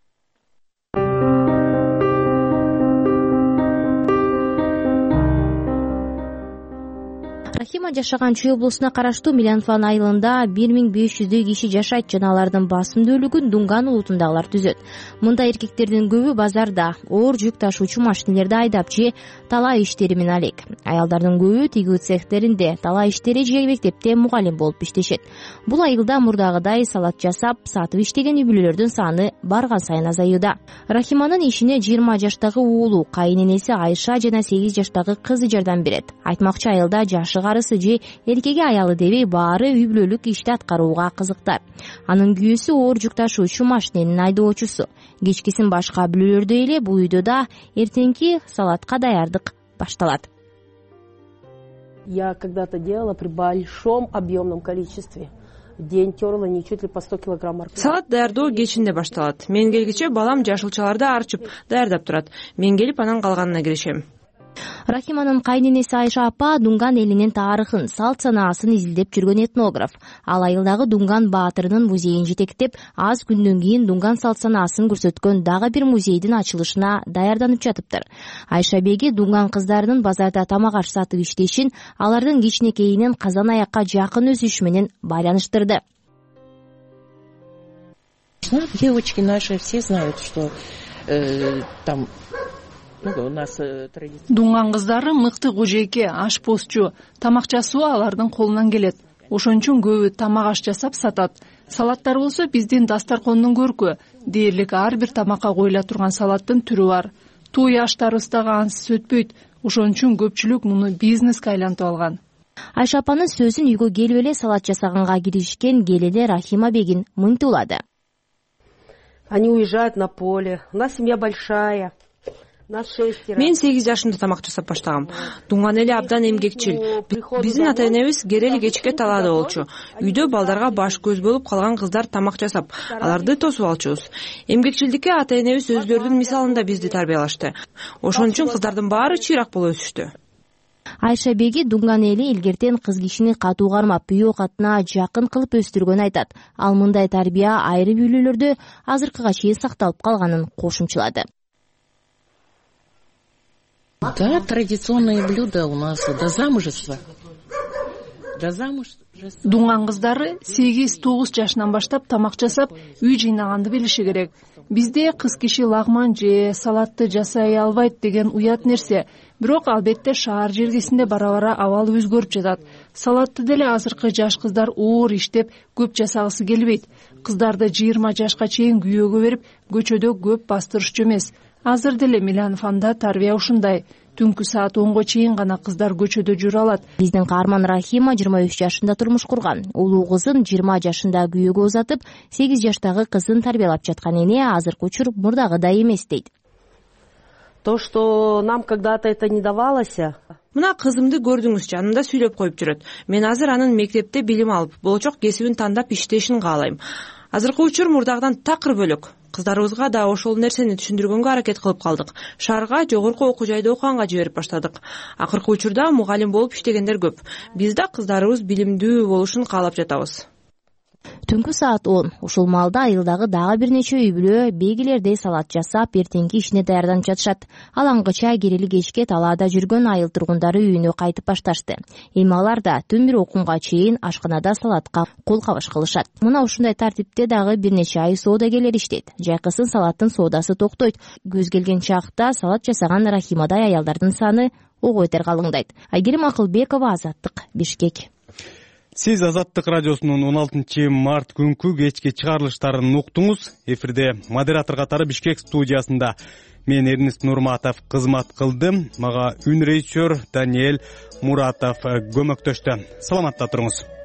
Рахима жашаган Чүй облусуна караштуу Милянфан айылында 1500 киши жашайт жана алардын басымдуулугун дунган улутундагылар түзөт. Мында эркектердин көбү базарда оор жүк ташуучу машинелерди айдап же талаа иштери менен алек. Аялдардын көбү тигүү цехтеринде, талаа иштери же мектепте мугалим болуп иштешет. Бул айылда мурдагыдай салат жасап, сатып иштеген үй бүлөлөрдүн саны барган сайын азаюуда. Рахиманын ишине 20 жаштагы уулу, кайыненеси Айша жана 8 жаштагы кызы жардам берет. Айтмакчы айылда жашы карысы же эркеги аялы дебей баары үй бүлөлүк ишти аткарууга кызыктар. Анын күйөөсү оор жүк ташуучу машиненин айдоочусу. Кечкисин башка бүлөлөрдөй эле бул үйдө да эртеңки салатка даярдык башталат. Я когда-то делала при большом объемном количестве. День терла не чуть ли по 100 килограмм моркови. Салат даярдоо кечинде башталат. Мен келгиче балам жашылчаларды арчып даярдап турат. Мен келип анан калганына киришем. Рахиманын кайненеси Айша апа дунган элинин тарыхын, салт санаасын изилдеп жүргөн этнограф. Ал айылдагы дунган баатырынын музейин жетектеп, аз күндөн кийин дунган салт санаасын көрсөткөн дагы бир музейдин ачылышына даярданып жатыптыр. Айша беги дунган кыздарынын базарда тамак аш сатып иштешин алардын кичинекейинен казан аякка жакын өсүш менен байланыштырды. Девочки наши все знают, что там дунган кыздары мыкты кожейке, ашпозчу, тамак жасоо алардын колунан келет. Ошон үчүн көбү тамак аш жасап сатат. Салаттар болсо биздин дастаркондун көркү. Дээрлик ар бир тамакка коюла турган салаттын түрү бар. Той аштарыбыз дагы ансыз өтпөйт. Ошон үчүн көпчүлүк муну бизнеске айлантып алган. Айша апанын сөзүн үйгө келип эле салат жасаганга киришкен келине Рахима бегин мынтуулады. Они уезжают на поле. У нас семья большая. Мен 8 жашымда тамак жасап баштагам. Дунган эли абдан эмгекчил. Биздин ата-энебиз керели кечке талаада болчу. Үйдө балдарга баш көз болуп калган кыздар тамак жасап, аларды тосуп алчубуз. Эмгекчилдикке ата-энебиз өзлөрүнүн мисалында бизди тарбиялашты. Ошон үчүн кыздардын баары чыйрак болуп өсүштү. Айша беги дунган эли илгертен кыз кишини катуу кармап, үй окатына жакын кылып өстүргөнүн айтат. Ал мындай тарбия айрым үйлөрдө азыркыга чейин сакталып калганын кошумчулады. Да, традиционные блюда у нас до замужества. Дунган кыздары 8-9 жашынан баштап тамак жасап, үй жыйнаганды билиши керек. Бизде кыз киши лагман же салатты жасай албайт деген уят нерсе. Бирок албетте шаар жергесинде бара-бара абал өзгөрүп жатат. Салатты деле азыркы жаш кыздар оор иштеп, көп жасагысы келбейт. Кыздарды 20 жашка чейин күйөөгө берип, көчөдө көп бастырышчу эмес. Азыр деле Милянфанда тарбия ушундай. Түнкү саат 10го чейин гана кыздар көчөдө жүрө алат. Биздин каарман Рахима 23 жашында турмуш курган. Улуу кызын 20 жашында күйөөгө узатып, 8 жаштагы кызын тарбиялап жаткан эне азыркы учур мурдагыдай эмес дейт. То, что нам когда-то это не давалось, Мына кызымды көрдүңүз, жанымда сүйлөп коюп жүрөт. Мен азыр анын мектепте билим алып, болочок кесибин тандап иштешин каалайм. Азыркы учур мурдагыдан такыр бөлөк. Кыздарыбызга да ошол нерсени түшүндүргөнгө аракет кылып калдык. Шаарга, жогорку окуу жайда окуганга жиберип баштадык. Акыркы учурда мугалим болуп иштегендер көп. Биз да кыздарыбыз билимдүү болушун каалап жатабыз. Түнкү саат 10. Ушул маалда айылдагы дагы бир нече үй бүлө бейгилердей салат жасап, эртеңки ишине даярданып жатышат. Алаңгыча кирили кечке талаада жүргөн айыл тургундары үйүнө кайтып башташты. Эми алар да түн бир окунга чейин ашканада салатка кол кабыш кылышат. Мына ушундай тартипте дагы бир нече ай соодагерлер иштейт. Жайкысын салаттын соодасы токтойт. Көз келген чакта салат жасаган рахимадай аялдардын саны ого бетер калыңдайт. Айгерим Акылбекова, Азаттык, Бишкек. Сиз Азаттык радиосунун 16 март күнкү кечки чыгарылыштарын уктуңуз. Эфирде модератор катары Бишкек студиясында мен Эрнист Нурматов кызмат кылдым. Мага үн режиссер Даниэль Муратов көмөктөштү. Саламатта туруңуз.